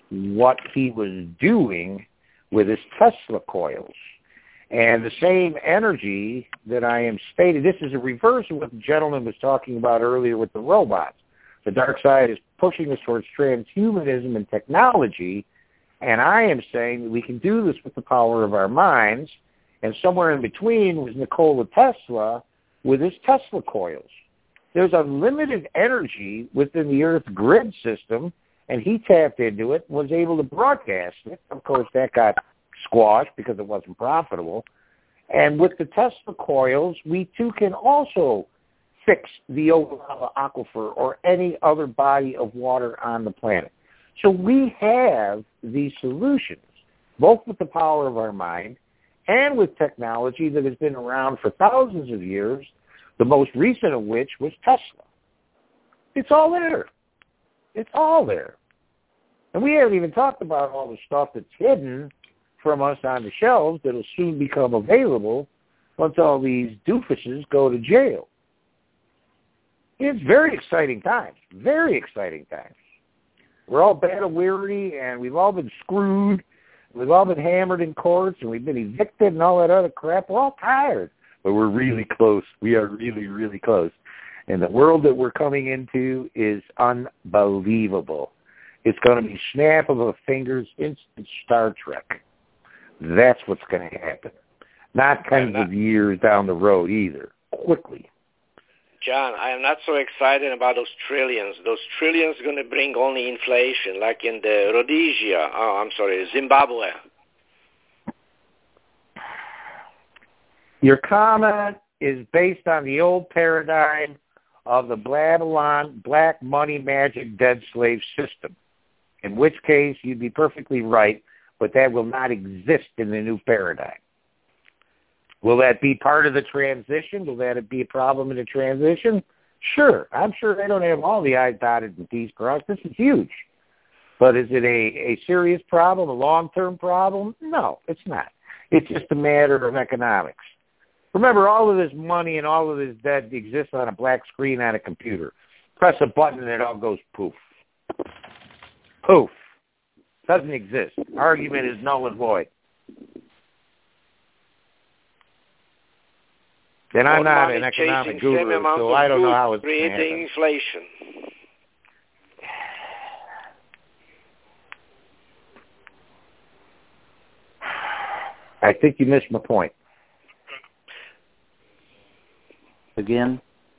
what he was doing with his Tesla coils. And the same energy that I am stating, this is a reverse of what the gentleman was talking about earlier with the robots. The dark side is pushing us towards transhumanism and technology, and I am saying that we can do this with the power of our minds, and somewhere in between was Nikola Tesla with his Tesla coils. There's unlimited energy within the Earth grid system, and he tapped into it and was able to broadcast it. Of course, that got squashed because it wasn't profitable. And with the Tesla coils, we too can also fix the Ogallala Aquifer or any other body of water on the planet. So we have these solutions, both with the power of our mind and with technology that has been around for thousands of years, the most recent of which was Tesla. It's all there. It's all there. And we haven't even talked about all the stuff that's hidden from us on the shelves that will soon become available once all these doofuses go to jail. It's very exciting times, very exciting times. We're all battle weary, and we've all been screwed. We've all been hammered in courts, and we've been evicted and all that other crap. We're all tired, but we're really close. We are really, really close. And the world that we're coming into is unbelievable. It's going to be snap of a finger's instant Star Trek. That's what's going to happen. Not tens of years down the road either. Quickly. John, I am not so excited about those trillions. Those trillions are going to bring only inflation, like in the Rhodesia. Oh, I'm sorry, Zimbabwe. Your comment is based on the old paradigm of the Babylon black money magic dead slave system, in which case you'd be perfectly right, but that will not exist in the new paradigm. Will that be part of the transition? Will that be a problem in the transition? Sure. I'm sure they don't have all the I's dotted and T's crossed. This is huge. But is it a, a serious problem, a long-term problem? No, it's not. It's just a matter of economics. Remember, all of this money and all of this debt exists on a black screen on a computer. Press a button and it all goes poof. Poof. Doesn't exist. Argument is null and void. And I'm not an economic guru, so I don't know how it's going to happen. Inflation. I think you missed my point. Again?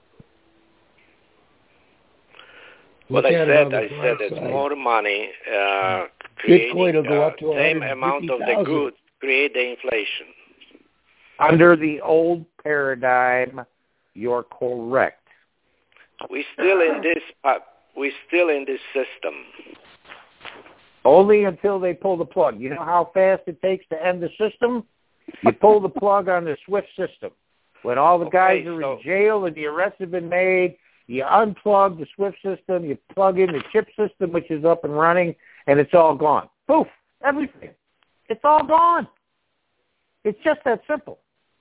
What I said, I said it's more money. Uh, Bitcoin will go up to same amount of the goods create the inflation. Under the old paradigm, you're correct. We still in this. Uh, we still in this system. Only until they pull the plug. You know how fast it takes to end the system? You pull the plug on the SWIFT system. When all the guys okay, are so, in jail and the arrests have been made, you unplug the SWIFT system, you plug in the chip system, which is up and running, and it's all gone. Poof, everything. It's all gone. It's just that simple.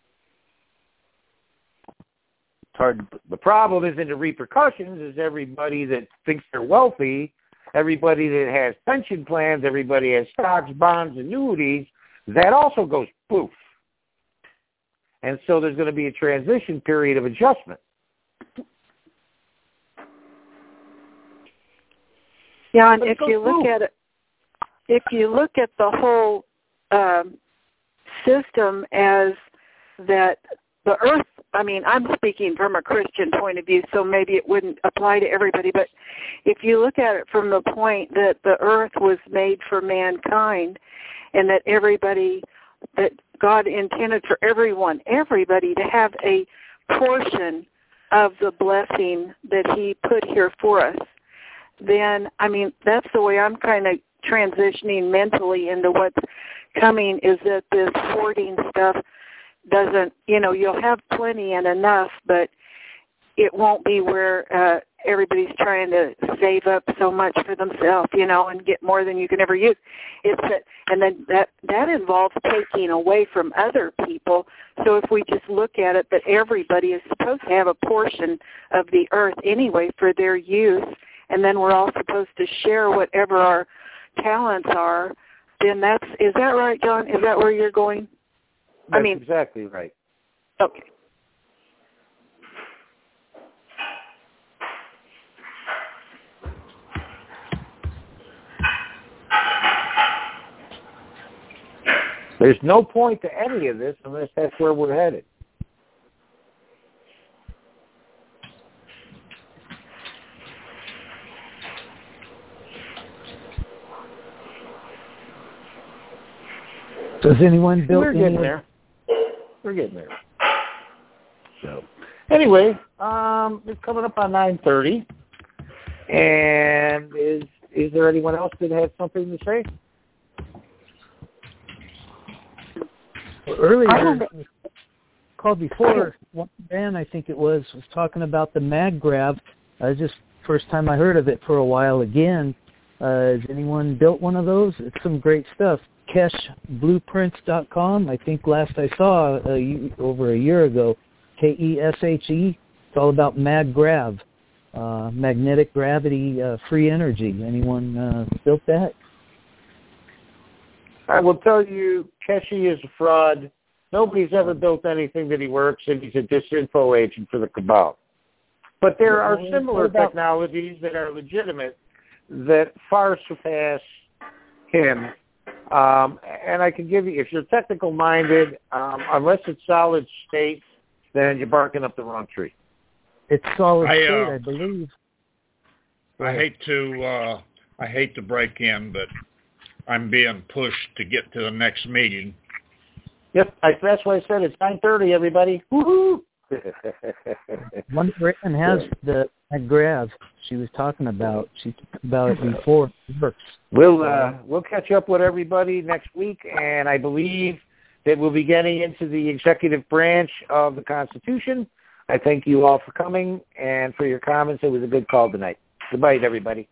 It's hard. The problem isn't the repercussions, is everybody that thinks they're wealthy, everybody that has pension plans, everybody has stocks, bonds, annuities, that also goes poof. And so there's going to be a transition period of adjustment. Yeah, and if you look at it, if you look at the whole um, system as that the earth, I mean, I'm speaking from a Christian point of view, so maybe it wouldn't apply to everybody, but if you look at it from the point that the earth was made for mankind and that everybody, that God intended for everyone, everybody to have a portion of the blessing that he put here for us, then, I mean, that's the way I'm kind of transitioning mentally into what's coming, is that this hoarding stuff doesn't, you know, you'll have plenty and enough, but it won't be where uh, everybody's trying to save up so much for themselves, you know, and get more than you can ever use. It's that, and then that, that involves taking away from other people. So if we just look at it that everybody is supposed to have a portion of the earth anyway for their use, and then we're all supposed to share whatever our talents are, then that's, is that right, John? Is that where you're going? That's I mean, exactly right. Okay. There's no point to any of this unless that's where we're headed. Does anyone build? We're getting any there. We're getting there. So, anyway, um, it's coming up on nine thirty, and is is there anyone else that has something to say? Well, earlier, called before, one man, I think it was, was talking about the MagGrav. Uh, just first time I heard of it for a while again. Uh, has anyone built one of those? It's some great stuff. Kesh Blueprints dot com. I think last I saw uh, over a year ago. K E S H E. It's all about MagGrav, uh, magnetic gravity uh, free energy. Anyone uh, built that? I will tell you, Keshi is a fraud. Nobody's ever built anything that he works, and he's a disinfo agent for the cabal. But there are similar technologies that are legitimate that far surpass him. Um, and I can give you, if you're technical minded, um, unless it's solid state, then you're barking up the wrong tree. It's solid I, state, uh, I believe. I hate to uh, I hate to break in, but I'm being pushed to get to the next meeting. Yep, I, that's why I said it's nine thirty, everybody. Woohoo! Wonder Britain has the MagGrav she was talking about. She talked about it before. It works. We'll uh, we'll catch up with everybody next week, and I believe that we'll be getting into the executive branch of the Constitution. I thank you all for coming and for your comments. It was a good call tonight. Good night, everybody.